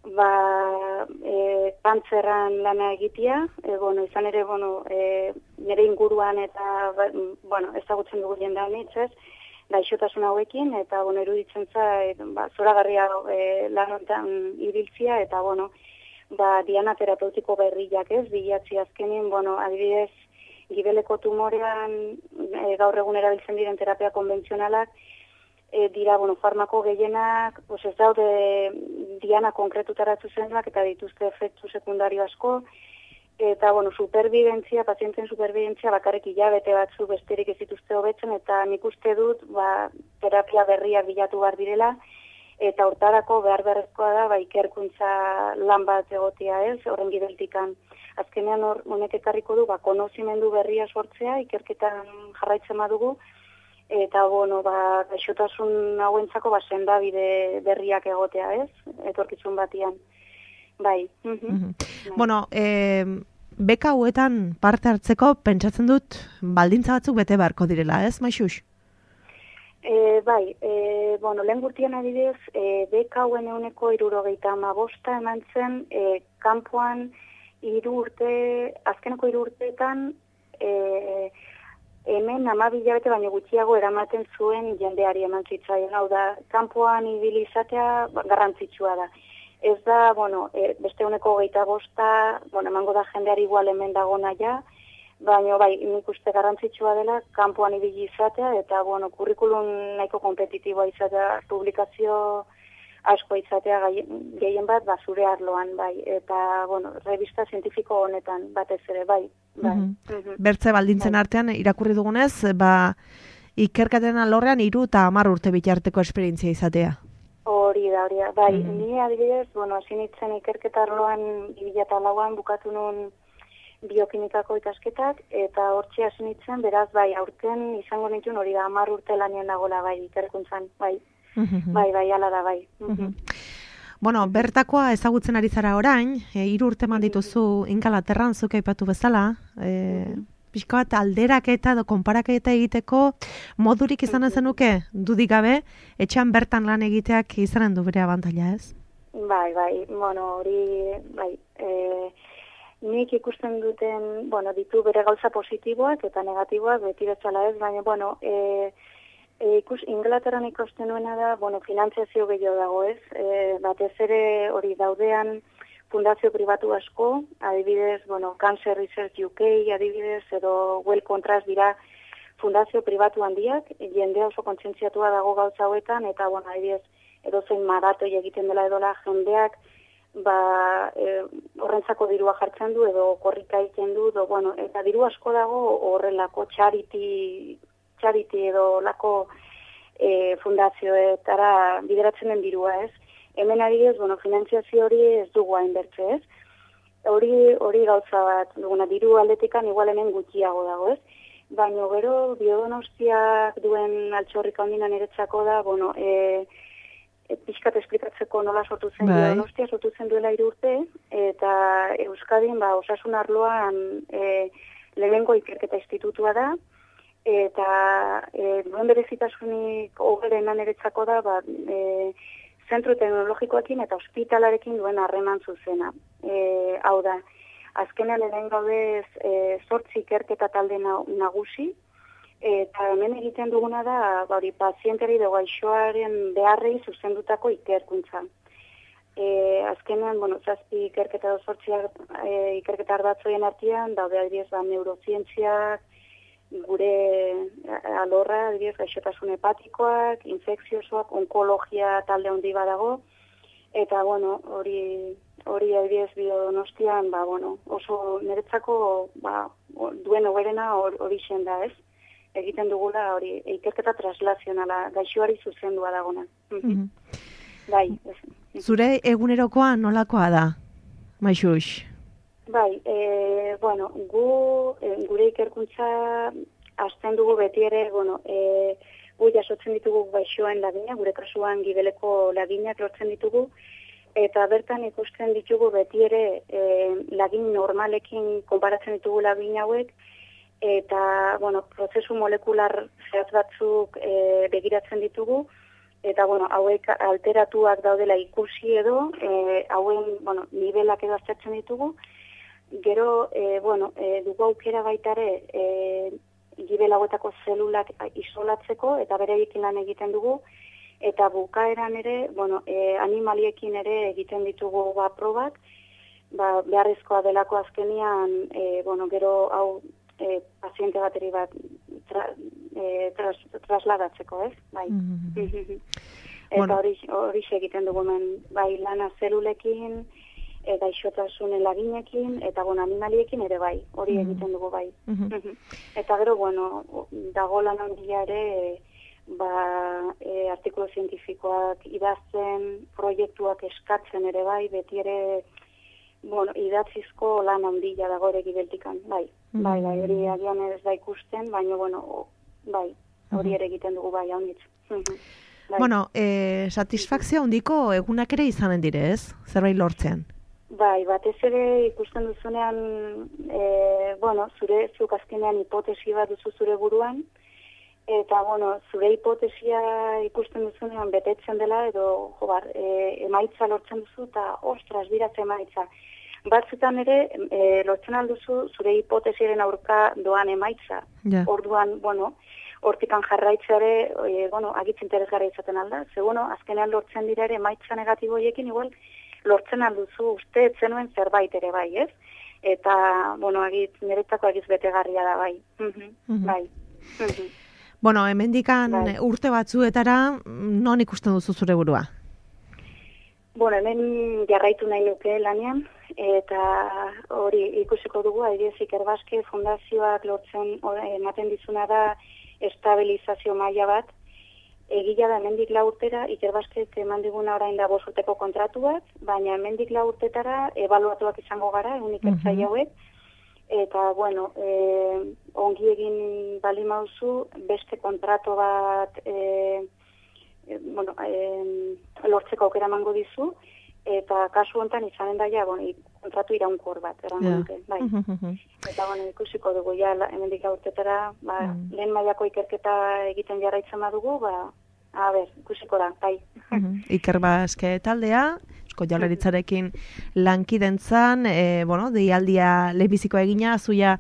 ba, e, pantzerran lana egitea, e, bueno, izan ere, bueno, e, nire inguruan eta, ba, bueno, ezagutzen dugu jendea nitzez, gaixotasun hauekin, eta, bueno, eruditzen zait, ba, zoragarria e, lan honetan ibiltzia, eta, bueno, ba, diana terapeutiko berriak ez, bilatzi azkenin, bueno, adibidez, gibeleko tumorean e, gaur egun erabiltzen diren terapia konbentzionalak, E, dira, bueno, farmako gehienak, pues ez daude diana konkretutara zuzenak eta dituzte efektu sekundario asko, eta, bueno, superbibentzia, pazienten superbibentzia bakarrik hilabete batzu besterik ez dituzte hobetzen, eta nik uste dut, ba, terapia berriak bilatu behar direla, eta hortarako behar beharrezkoa da, ba, ikerkuntza lan bat egotea ez, horren gibeltikan. Azkenean hor, honek ekarriko du, ba, konozimendu berria sortzea, ikerketan jarraitzen badugu, eta, bueno, ba, gaixotasun hauentzako, ba, sendabide berriak egotea, ez? Etorkizun batian. Bai. Mm-hmm. Mm-hmm. Bueno, e, beka hauetan parte hartzeko, pentsatzen dut, baldintza batzuk bete beharko direla, ez, Maixux? E, bai, e, bueno, lehen gurtian adibidez, e, beka hauen euneko irurogeita amabosta eman zen, e, kanpoan hiru urte, azkeneko hiru urteetan, e, hemen hamabi hilabete baino gutxiago eramaten zuen jendeari eman zitzaien. Hau da, kanpoan ibili izatea garrantzitsua da. Ez da, bueno, e, beste uneko hogeita bosta, bueno, emango da jendeari igual hemen dago naia, baina bai, nik uste garrantzitsua dela kanpoan ibili izatea, eta, bueno, kurrikulum nahiko kompetitiboa izatea, publikazio asko izatea gehien bat, ba, zure arloan, bai, eta, bueno, revista zientifiko honetan, batez ere, bai. Bai. Mm-hmm. Bertze baldintzen bai. Artean irakurri dugunez, ba, ikerketen alorrean hiru eta hamar urte bitarteko esperientzia izatea. Hori da, hori da. Bai, mm-hmm. Ni adibidez, bueno, hasi nintzen ikerketa arloan bi mila lauan bukatu nun biokimikako ikasketak, eta hortxe hasi nintzen, beraz, bai, aurten izango nintuen hori da, hamar urte lanien dagoela, bai, ikerkuntzan, bai. Mm-hmm. Bai, bai, ala da, bai. Mm-hmm. Bueno, bertakoa ezagutzen ari zara orain, e, hiru urte eman dituzu Ingalaterran zuk aipatu bezala, e, pixka bat alderaketa edo konparaketa egiteko modurik izan zenuke, dudik gabe, etxean bertan lan egiteak izanen du bere abantaila, ez? Bai, bai, bueno, hori, bai, e, nik ikusten duten, bueno, ditu bere gauza positiboak eta negatiboak beti bezala ez, baina, bueno, e, E, ikus, Inglaterran ikusten nuena da, bueno, finantziazio gehiago dago ez, e, batez ere hori daudean fundazio pribatu asko, adibidez, bueno, Cancer Research U K, adibidez, edo Well Contrast dira fundazio pribatu handiak, jendea oso kontzientziatua dago gauza hauetan, eta, bueno, adibidez, edo zein maratoi egiten dela edola jendeak, ba, e, horrentzako dirua jartzen du, edo korrika egiten du, edo, bueno, eta diru asko dago horrelako charity, charity edo lako e, fundazioetara bideratzen den dirua, ez? Hemen adibidez, bueno, finantziazio hori ez dugu hainbertze, ez? Hori hori gauza bat, duguna, diru aldetikan igual hemen gutxiago dago, ez? Baina gero, Biodonostiak duen altxorrik handinan eretzako da, bueno, e, e, pixkat esplikatzeko nola sortu zen, bai. Biodonostia sortu zen duela hiru urte, eta Euskadin, ba, osasun arloan e, lehenengo ikerketa institutua da, eta e, duen berezitasunik hogerenan eretzako da, ba, e, zentru teknologikoekin eta ospitalarekin duen harreman zuzena. E, hau da, azkenean erain gaudez e, zortzi ikerketa talde nagusi, eta hemen egiten duguna da, ba, hori, pazienteri edo gaixoaren beharrei zuzendutako ikerkuntza. E, azkenean, bueno, zazpi ikerketa edo zortzi e, ikerketa ardatzoien artean, daude adibidez, ba, neurozientziak, gure alorra, adibidez, gaixotasun hepatikoak, infekziosoak, onkologia talde handi badago, eta, bueno, hori hori adibidez Biodonostian, ba, bueno, oso niretzako, ba, duen hoberena hori zen da, ez? Egiten dugula hori ikerketa translazionala, gaixoari zuzendua dagona. Mm-hmm. Bai. Ez. Zure egunerokoa nolakoa da, Maixux? Bai, e, bueno, gu, e, gure ikerkuntza hasten dugu beti ere, bueno, e, gu jasotzen ditugu gaixoen lagina, gure kasuan gibeleko laginak lortzen ditugu, eta bertan ikusten ditugu beti ere e, lagin normalekin konparatzen ditugu lagin hauek, eta, bueno, prozesu molekular zehatz batzuk e, begiratzen ditugu, eta, bueno, hauek alteratuak daudela ikusi edo, e, hauen, bueno, nivelak edo aztertzen ditugu, gero, e, bueno, e, dugu aukera baitare, e, gibel hauetako zelulak isolatzeko, eta bereekin lan egiten dugu, eta bukaeran ere, bueno, e, animaliekin ere egiten ditugu ba, probak, ba, beharrezkoa delako azkenian, e, bueno, gero hau e, paziente bateri bat tra, e, tras, trasladatzeko, ez? Bai. Mm-hmm. Eta bueno, hori, hori egiten dugu men, bai, lana zelulekin, eta gaixotasunen laginekin, eta bueno, animaliekin ere bai, hori mm-hmm. egiten dugu bai. Mm-hmm. Eta gero, bueno, dago lan handia ere, ba, e, artikulu zientifikoak idazten, proiektuak eskatzen ere bai, beti ere, bueno, idatzizko lan handia dago ere gibeltikan, bai. Mm-hmm. Bai, bai, hori agian ez da ikusten, baina, bueno, bai, hori ere egiten dugu bai, haunitz. Mm-hmm. Bai. Bueno, eh, satisfakzio handiko egunak ere izanen dire, ez? Zerbait lortzean? Bai, batez ere ikusten duzunean, e, bueno, zure, zuk azkenean hipotesi bat duzu zure buruan, eta, bueno, zure hipotesia ikusten duzunean betetzen dela, edo, jo bar, e, emaitza lortzen duzu, eta ostras, biratze emaitza. Batzutan ere, e, lortzen alduzu zure hipotesiaren aurka doan emaitza. Yeah. Orduan, bueno, hortikan jarraitzeare, e, bueno, agitz interesgarra izaten alda, ze, bueno, azkenean lortzen dira ere emaitza negatiboiekin, igual, lortzen alduzu uste zenuen zerbait ere bai, ez? Eta, bueno, agit, niretzako agiz betegarria da bai. Mm-hmm. Mm-hmm. Bai. Mm-hmm. Bueno, hemendikan bai. Urte batzuetara, non ikusten duzu zure burua? Bueno, hemen jarraitu nahi nuke lanean, eta hori ikusiko dugu, adibidez Ikerbaske fundazioak lortzen ematen dizuna da estabilizazio maila bat. Egia da, hemendik lau urtera, Ikerbasket eman diguna orain da bost urteko kontratu bat, baina hemendik lau urtetara ebaluatuak izango gara, egun ikertzaile hauek, eta, bueno, e, ongi egin bali mauzu, beste kontratu bat e, e, bueno, e, lortzeko aukera emango dizu, eta kasu honetan izanen daia, bueno, kontratu iraunkor bat, erango nuke, bai. Eta, bueno, ikusiko dugu, ja, hemendik lau urtetara, ba, mm. lehen mailako ikerketa egiten jarraitzen badugu, ba, a ber, ikusiko da, bai. Ikerbaske taldea, Eusko Jaurlaritzarekin lankidentzan, e, bueno, deialdia lehenbizikoa egina, zuia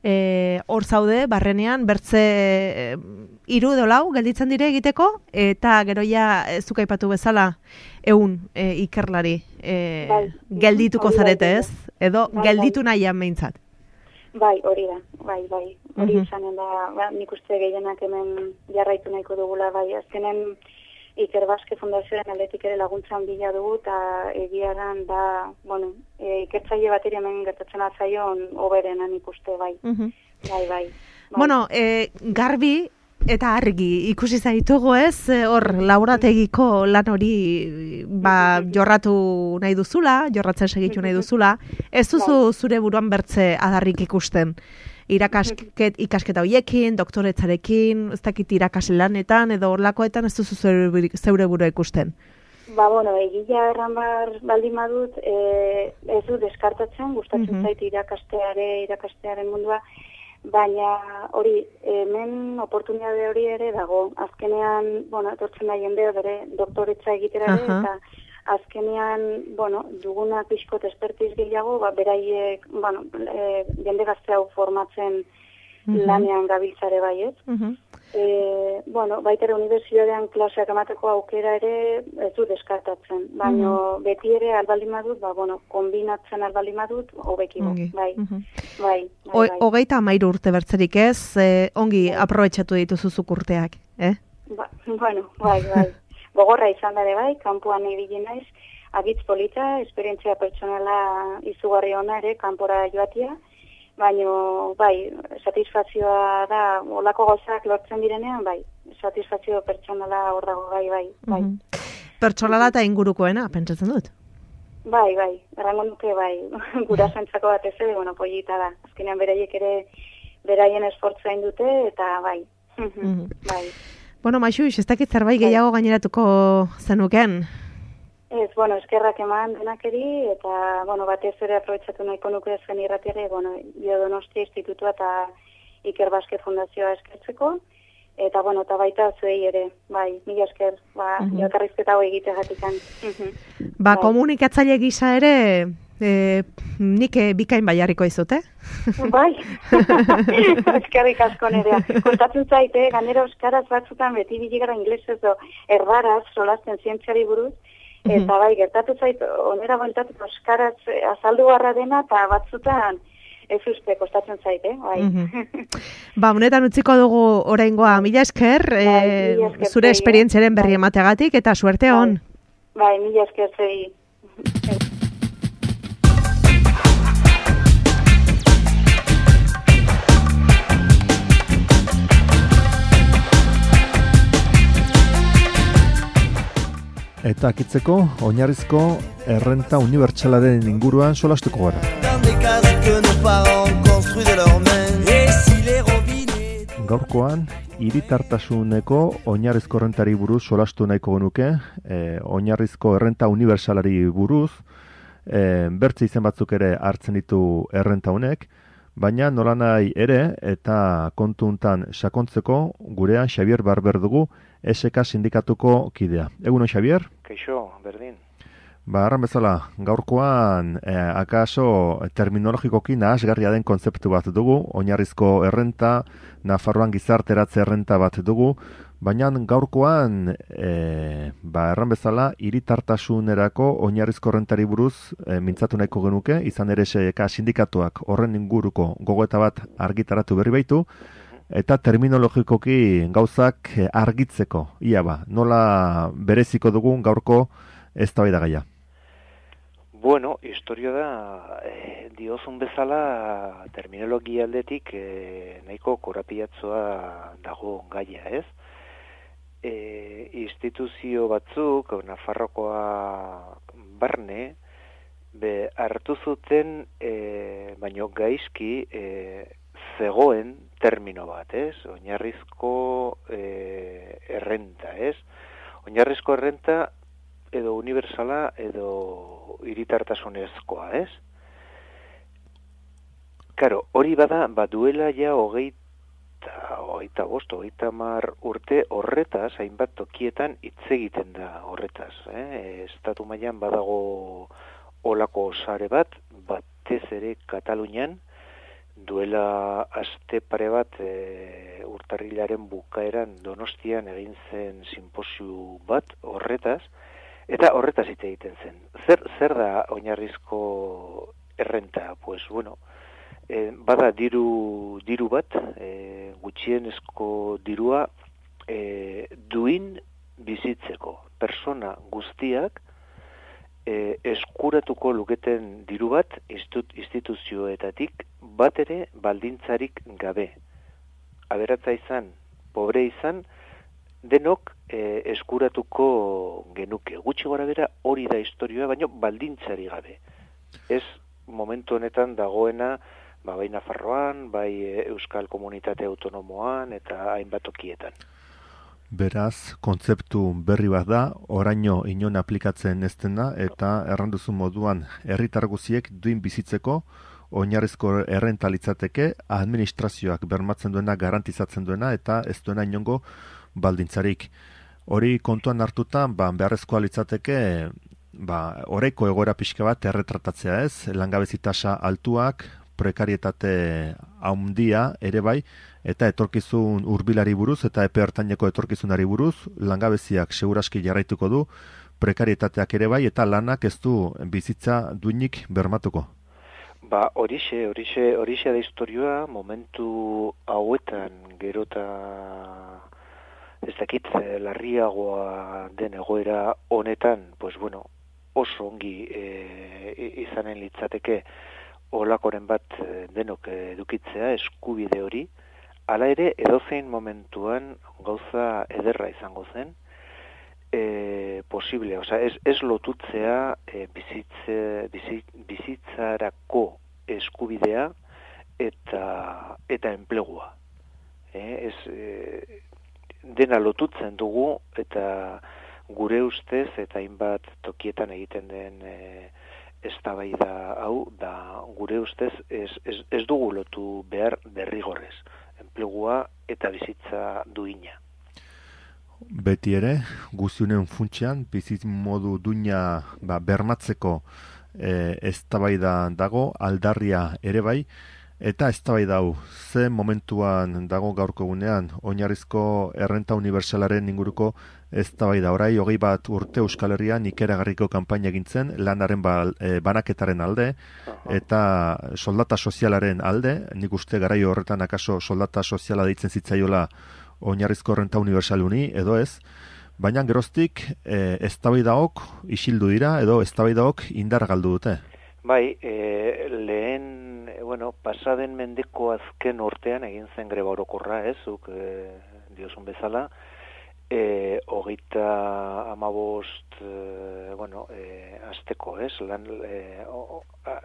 e, hor zaude, barrenean, bertze e, hiru edo lau gelditzen dire egiteko, eta gero ja, e, zuk aipatu bezala, egun e, ikerlari e, bai. Geldituko zarete ez? Edo bai, gelditu bai. Nahian behintzat. Bai, hori da, bai, bai. Hori uh-huh. izanen da, ba, nik uste gehienak hemen jarraitu nahiko dugula, bai. Azkenen Ikerbaske Fundazioaren aldetik ere laguntzan bila dugu, eta egiaran da, bueno, e, ikertzaile bat ere hemen gertatzen atzaion oberenan ikuste, bai. Uh-huh. Bai, bai. Bai. Bueno, e, garbi eta argi ikusi zaitugu ez, hor laborategiko lan hori ba, jorratu nahi duzula, jorratzen segitu nahi duzula, ez duzu zure buruan bertze adarrik ikusten. Irakasket, ikasketa hoiekin, doktoretzarekin, ez dakit irakasle lanetan, edo horlakoetan ez duzu zeure, zeure burua ikusten. Ba, bueno, egila erran bar baldin badut, e, ez du deskartatzen, gustatzen uh-huh. zait irakasteare, irakastearen mundua, baina hori, hemen oportunitate hori ere dago. Azkenean, bueno, etortzen da jende bere doktoretza egitera ere, eta azkenean, bueno, dugunak pixkot espertiz gehiago, ba, beraiek, bueno, e, jende gazte hau formatzen uh-huh. lanean gabiltzare bai, ez? Uh-huh. E, bueno, baitere unibertsitatean klaseak emateko aukera ere ez du deskartatzen, baina uh-huh. beti ere albaldin badut, ba, bueno, kombinatzen albaldin badut, hobeki okay. bai. Uh-huh. bai, bai, bai. Hogeita amairu urte bertzerik ez, eh, ongi bai. Aprobetxatu dituzuzuk urteak, eh? Ba, bueno, bai, bai. Gogorra izan da bai, kanpoan ibili naiz, agitz polita, esperientzia pertsonala izugarri ona ere, kanpora joatia, baina, bai, satisfazioa da, olako gauzak lortzen direnean, bai, satisfazio pertsonala hor dago gai, bai, bai. Mm-hmm. Pertsonala eta ingurukoena, pentsatzen dut? Bai, bai, errango nuke, bai, gurasoentzako bat ez ere, bueno, polita da. Azkenean beraiek ere, beraien esfortza dute eta bai, mm-hmm. bai. Bueno, Maxux, ez dakit zerbait gehiago gaineratuko zenuken? Ez, bueno, eskerrak eman denakeri, eta, bueno, batez ere aprobetsatu nahiko nuke zen irratiare, bueno, Biodonostia Institutua eta Ikerbaske Fundazioa eskertzeko, eta bueno, eta baita zuei ere, bai, mila esker, ba, Mhm. elkarrizketa hau egiteagatikan. Ba, Bai. komunikatzaile gisa ere, e, nik e, bikain baiarriko izute. Bai, eskerrik asko nerea. Kontatzen zaite, ganera euskaraz batzutan beti biligara inglesez edo erdaraz solasten zientziari buruz, eta bai, gertatu zait, onera bueltatu euskaraz azaldu barra dena, eta batzutan ez uste kostatzen zaite, bai. Ba, honetan utziko dugu oraingoa mila esker, Bai, e, mila esker zure zuei, esperientziaren berri emateagatik, eta suerte hon. Bai, mila esker zei. Eta akitzeko, oinarrizko errenta unibertsalaren inguruan solastuko gara. Gaurkoan, hiritartasuneko oinarrizko errentari buruz solastu nahiko genuke, e, oinarrizko errenta unibertsalari buruz, e, bertze izen batzuk ere hartzen ditu errenta honek, baina nolanahi ere eta kontu hontan sakontzeko gurean Xabier Barber dugu, S K sindikatuko kidea. Egunon, Xabier? Kaixo, berdin. Ba, arran bezala, gaurkoan eh, akaso terminologikoki nahasgarria den kontzeptu bat dugu, oinarrizko errenta, Nafarroan gizarteratze errenta bat dugu, baina gaurkoan, eh, ba, erran bezala, hiritartasunerako oinarrizko errentari buruz eh, mintzatu nahiko genuke, izan ere S K sindikatuak horren inguruko gogoeta bat argitaratu berri baitu, eta terminologikoki gauzak argitzeko, ia ba, nola bereziko dugun gaurko eztabaidagaia. Bueno, historia da, eh, diozun bezala terminologia aldetik eh, nahiko korapilatzoa dago gaia, ez? E, instituzio batzuk, Nafarrokoa barne, be hartu zuten, e, baino gaizki, e, zegoen termino bat, ez? Oinarrizko e, errenta, ez? Oinarrizko errenta edo universala edo hiritartasunezkoa, ez? Karo, hori bada, baduela ja hogeita, hogeita bost, hogeita mar urte horretaz, hainbat tokietan hitz egiten da horretaz, eh? Estatu mailan badago olako sare bat, batez ere Katalunian, duela aste pare bat e, urtarrilaren bukaeran Donostian egin zen sinposio bat horretaz, eta horretaz hitz egiten zen. Zer, zer da oinarrizko errenta? Pues, bueno, e, bada diru, diru bat, e, gutxienezko dirua e, duin bizitzeko. Persona guztiak e, eskuratuko luketen diru bat institut, instituzioetatik bat ere baldintzarik gabe. Aberatza izan, pobre izan, denok e, eskuratuko genuke. Gutxi gora bera hori da historioa, baina baldintzari gabe. Ez momentu honetan dagoena, ba, bai Nafarroan, bai Euskal Komunitate Autonomoan eta hainbat tokietan. Beraz, kontzeptu berri bat da, oraino inon aplikatzen ez dena, eta erranduzu moduan herritar guziek duin bizitzeko, oinarrizko errenta litzateke, administrazioak bermatzen duena, garantizatzen duena, eta ez duena inongo baldintzarik. Hori kontuan hartuta, ba, beharrezkoa litzateke, ba, oraiko egoera pixka bat erretratatzea, ez? Langabezi tasa altuak, prekarietate handia ere bai, eta etorkizun hurbilari buruz eta epe ertaineko etorkizunari buruz, langabeziak seguraski jarraituko du, prekarietateak ere bai, eta lanak ez du bizitza duinik bermatuko. Ba, horixe, horixe, horixe da historioa, momentu hauetan gerota ez dakit larriagoa den egoera honetan, pues bueno, oso ongi e, izanen litzateke olakoren bat denok edukitzea, eskubide hori, hala ere edozein momentuan gauza ederra izango zen, e, posible, osea, ez, ez lotutzea e, bizitze, bizit, bizitzarako eskubidea eta eta enplegua. E, ez, e, dena lotutzen dugu eta gure ustez eta hainbat tokietan egiten den e, eztabaida hau da gure ustez ez, ez, ez dugu lotu behar derrigorrez. enplegua eta bizitza duina. Beti ere, guztiunen funtsean, bizitz modu duina ba, bermatzeko e, eztabaida dago, aldarria ere bai, eta eztabaida hau, ze momentuan dago gaurko egunean, oinarrizko errenta unibertsalaren inguruko eztabaida orai, hogei bat urte Euskal Herrian ikeragarriko kanpaina egintzen, lanaren ba, e, banaketaren alde, eta soldata sozialaren alde, nik uste garaio horretan akaso soldata soziala deitzen zitzaiola oinarrizko renta unibertsaluni, edo ez, baina geroztik e, eztabaidaok isildu dira, edo eztabaidaok indar galdu dute. Bai, e, lehen, bueno, pasaden mendeko azken urtean egin zen greba orokorra, ez, zuk e, diozun bezala, e, hogeita amabost, e, bueno, e, azteko, ez, lan, e, o, a,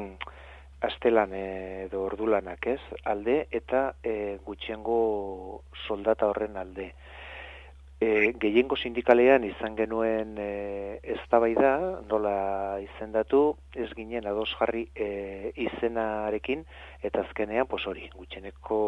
astelan edo ordulanak, ez, alde, eta e, gutxiengo soldata horren alde. E, gehiengo sindikalean izan genuen e, eztabaida, nola izendatu, ez ginen ados jarri e, izenarekin, eta azkenean, pos hori, gutxieneko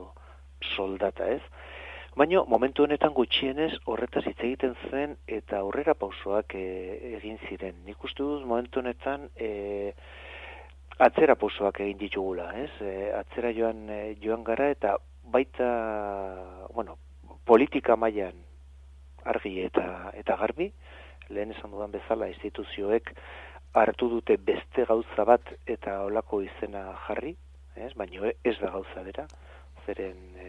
soldata, ez. Baina, momentu honetan gutxienez horretaz hitz egiten zen, eta aurrera pausoak e, egin ziren. Nik uste dut momentu honetan e, atzera pausoak egin ditugula, ez. E, atzera joan, e, joan gara, eta baita, bueno, politika mailan argi eta eta garbi, lehen esan dudan bezala instituzioek hartu dute beste gauza bat eta olako izena jarri, ez? Baina ez da gauza bera, zeren e,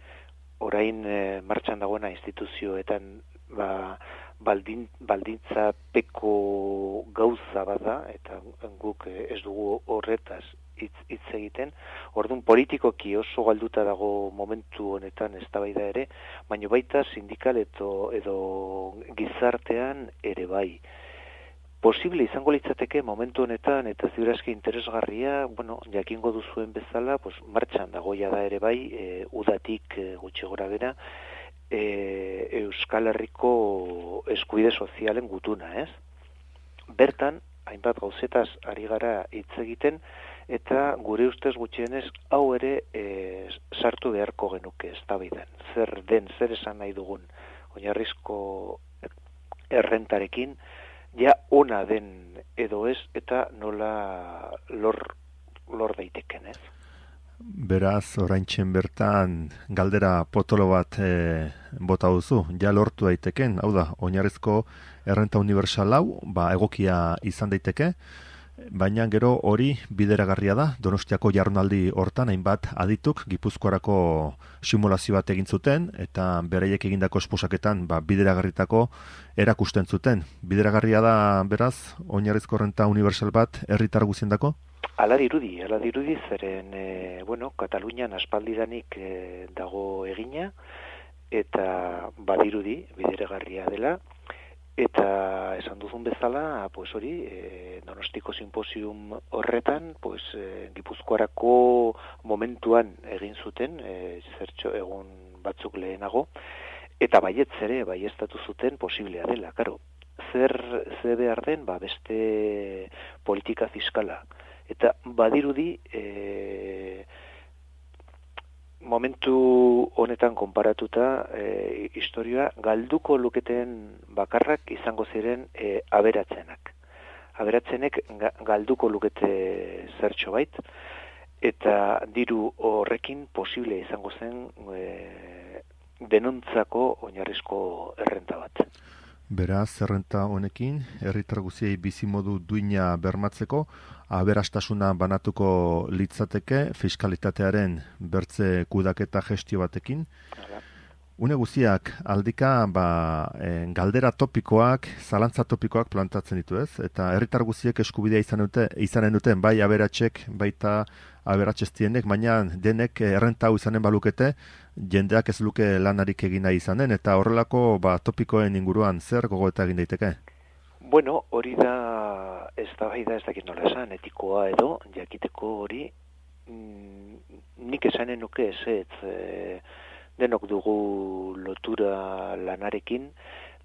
orain e, martxan dagoena instituzioetan ba, baldin, baldintza peko gauza bat da, eta guk ez dugu horretaz hitz hitz egiten. Orduan politikoki oso galduta dago momentu honetan eztabaida ere, baina baita sindikal edo, edo gizartean ere bai. Posible izango litzateke momentu honetan eta ziurazki interesgarria, bueno, jakingo duzuen bezala, pues martxan dagoia da ere bai, e, udatik e, gutxi gora bera, e, Euskal Herriko eskubide sozialen gutuna, ez? Bertan, hainbat gauzetaz ari gara hitz egiten, eta gure ustez gutxienez hau ere e, sartu beharko genuke eztabaidan. Zer den, zer esan nahi dugun oinarrizko errentarekin, ja ona den edo ez, eta nola lor, lor daiteken, ez? Beraz, oraintxen bertan galdera potolo bat e, bota duzu, ja lortu daiteken, hau da, oinarrizko errenta unibertsal hau, ba, egokia izan daiteke, baina gero hori bideragarria da, Donostiako jardunaldi hortan hainbat adituk Gipuzkoarako simulazio bat egin zuten eta beraiek egindako esposaketan ba, bideragarritako erakusten zuten. Bideragarria da beraz oinarrizko renta unibertsal bat herritar guztiendako? Ala dirudi, ala dirudi zeren e, bueno, Katalunian aspaldidanik e, dago egina eta badirudi bideragarria dela. Eta esan duzun bezala, pues hori, e, Donostiko simposium horretan, pues e, Gipuzkoarako momentuan egin zuten, e, zertxo egun batzuk lehenago, eta baietz ere, baiestatu zuten posiblea dela, karo. Zer, zer behar den, ba, beste politika fiskala. Eta badirudi, e, momentu honetan konparatuta e, historia galduko luketen bakarrak izango ziren e, aberatzenak. Aberatzenek ga, galduko lukete zertxo bait, eta diru horrekin posible izango zen e, denontzako oinarrizko errenta bat. Beraz, errenta honekin, herritar guztiei bizimodu duina bermatzeko, aberastasuna banatuko litzateke fiskalitatearen bertze kudaketa gestio batekin. Une guztiak aldika ba, e, galdera topikoak, zalantza topikoak plantatzen ditu ez, eta herritar guztiek eskubidea izan dute, izanen duten, bai aberatsek, baita aberatseztienek, baina denek errenta hau izanen balukete, jendeak ez luke lanarik egin nahi izanen, eta horrelako ba, topikoen inguruan zer gogoeta egin daiteke? Bueno, hori da, ez da bai da, ez dakit nola esan, etikoa edo, jakiteko hori, mm, nik esanen nuke ez, ez, e, denok dugu lotura lanarekin,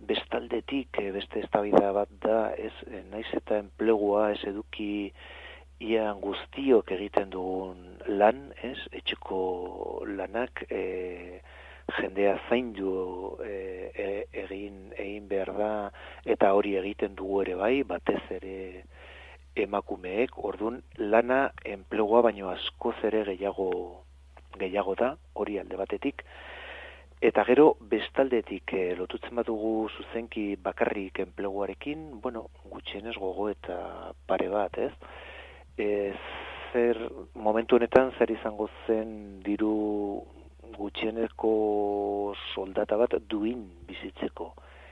bestaldetik, beste eztabaida bat da, ez, naiz eta enplegua ez eduki ia guztiok egiten dugun lan, ez, etxeko lanak, e, jendea zaindu e, e, egin, egin behar da, eta hori egiten dugu ere bai, batez ere emakumeek, ordun lana enplegua baino askoz ere gehiago, gehiago da, hori alde batetik, eta gero bestaldetik e, lotutzen badugu zuzenki bakarrik enpleguarekin, bueno, gutxienez gogo eta pare bat, ez? E, zer, momentu honetan zer izango zen diru gutxieneko soldata bat duin bizitzeko.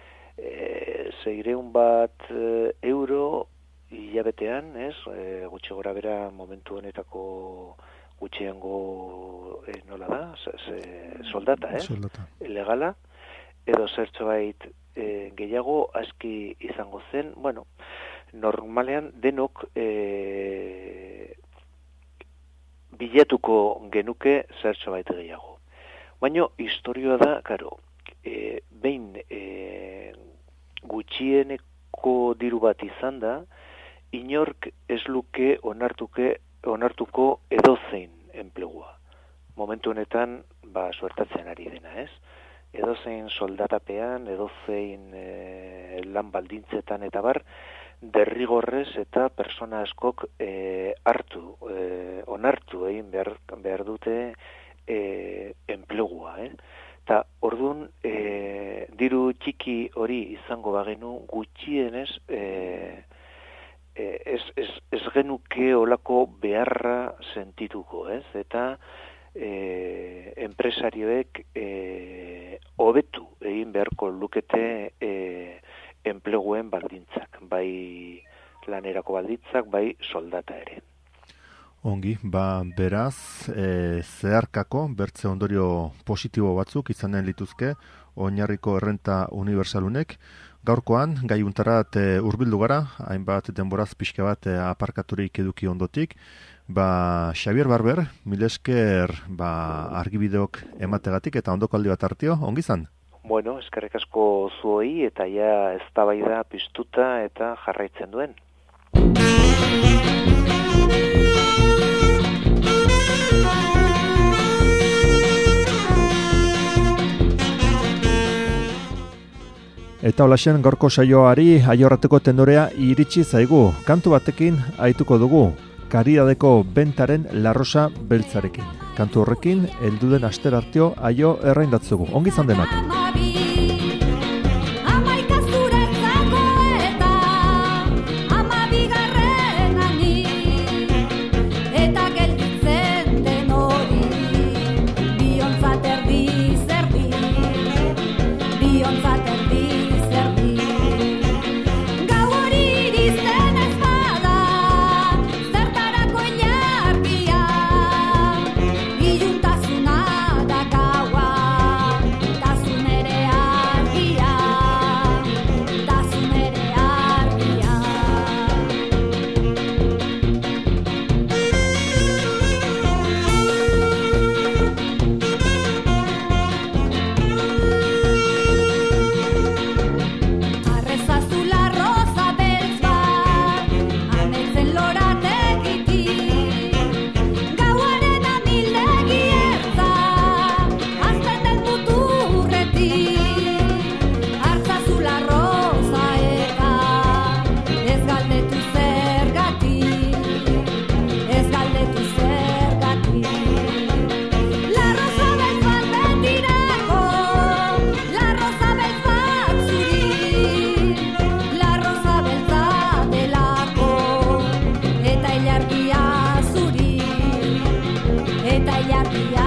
E, Seireun bat e, euro hilabetean, ez? E, gutxi gora bera momentu honetako gutxiengo e, nola da? Se, se, soldata, eh? Soldata. Legala, edo zertxo bait e, gehiago aski izango zen, bueno, normalean denok e, bilatuko genuke zertxo bait gehiago. Baina historioa da, karo, e, behin e, gutxieneko diru bat izan da, inork ez luke onartuke, onartuko edozein enplegua. Momentu honetan, ba, suertatzen ari dena, ez? Edozein soldatapean, edozein e, lan baldintzetan eta bar, derrigorrez eta persona askok e, hartu, e, onartu egin behar, behar dute e, enplegua, eh? Ta ordun e, diru txiki hori izango bagenu gutxienez e, e, ez, ez, ez genuke olako beharra sentituko, ez? Eta e, enpresarioek e, hobetu egin beharko lukete e, enpleguen baldintzak, bai lanerako baldintzak, bai soldata ere. Ongi, ba, beraz, e, zeharkako, bertze ondorio positibo batzuk izanen lituzke, oinarriko errenta unibertsalunek. Gaurkoan, gaiuntarat e, urbildu gara, hainbat denboraz pixka bat e, aparkaturik eduki ondotik. Ba, Xabier Barber, milesker ba, argibideok emategatik eta ondoko aldi bat hartio, ongi zan? Bueno, eskerrik asko zuoi eta ja eztabaida piztuta eta jarraitzen duen. Eta holaxen gaurko saioari aiorrateko tendorea iritsi zaigu. Kantu batekin aituko dugu, Karidadeko bentaren larrosa beltzarekin. Kantu horrekin, helduden asterartio aio erraindatzugu. Ongi izan denak. Eta ilargia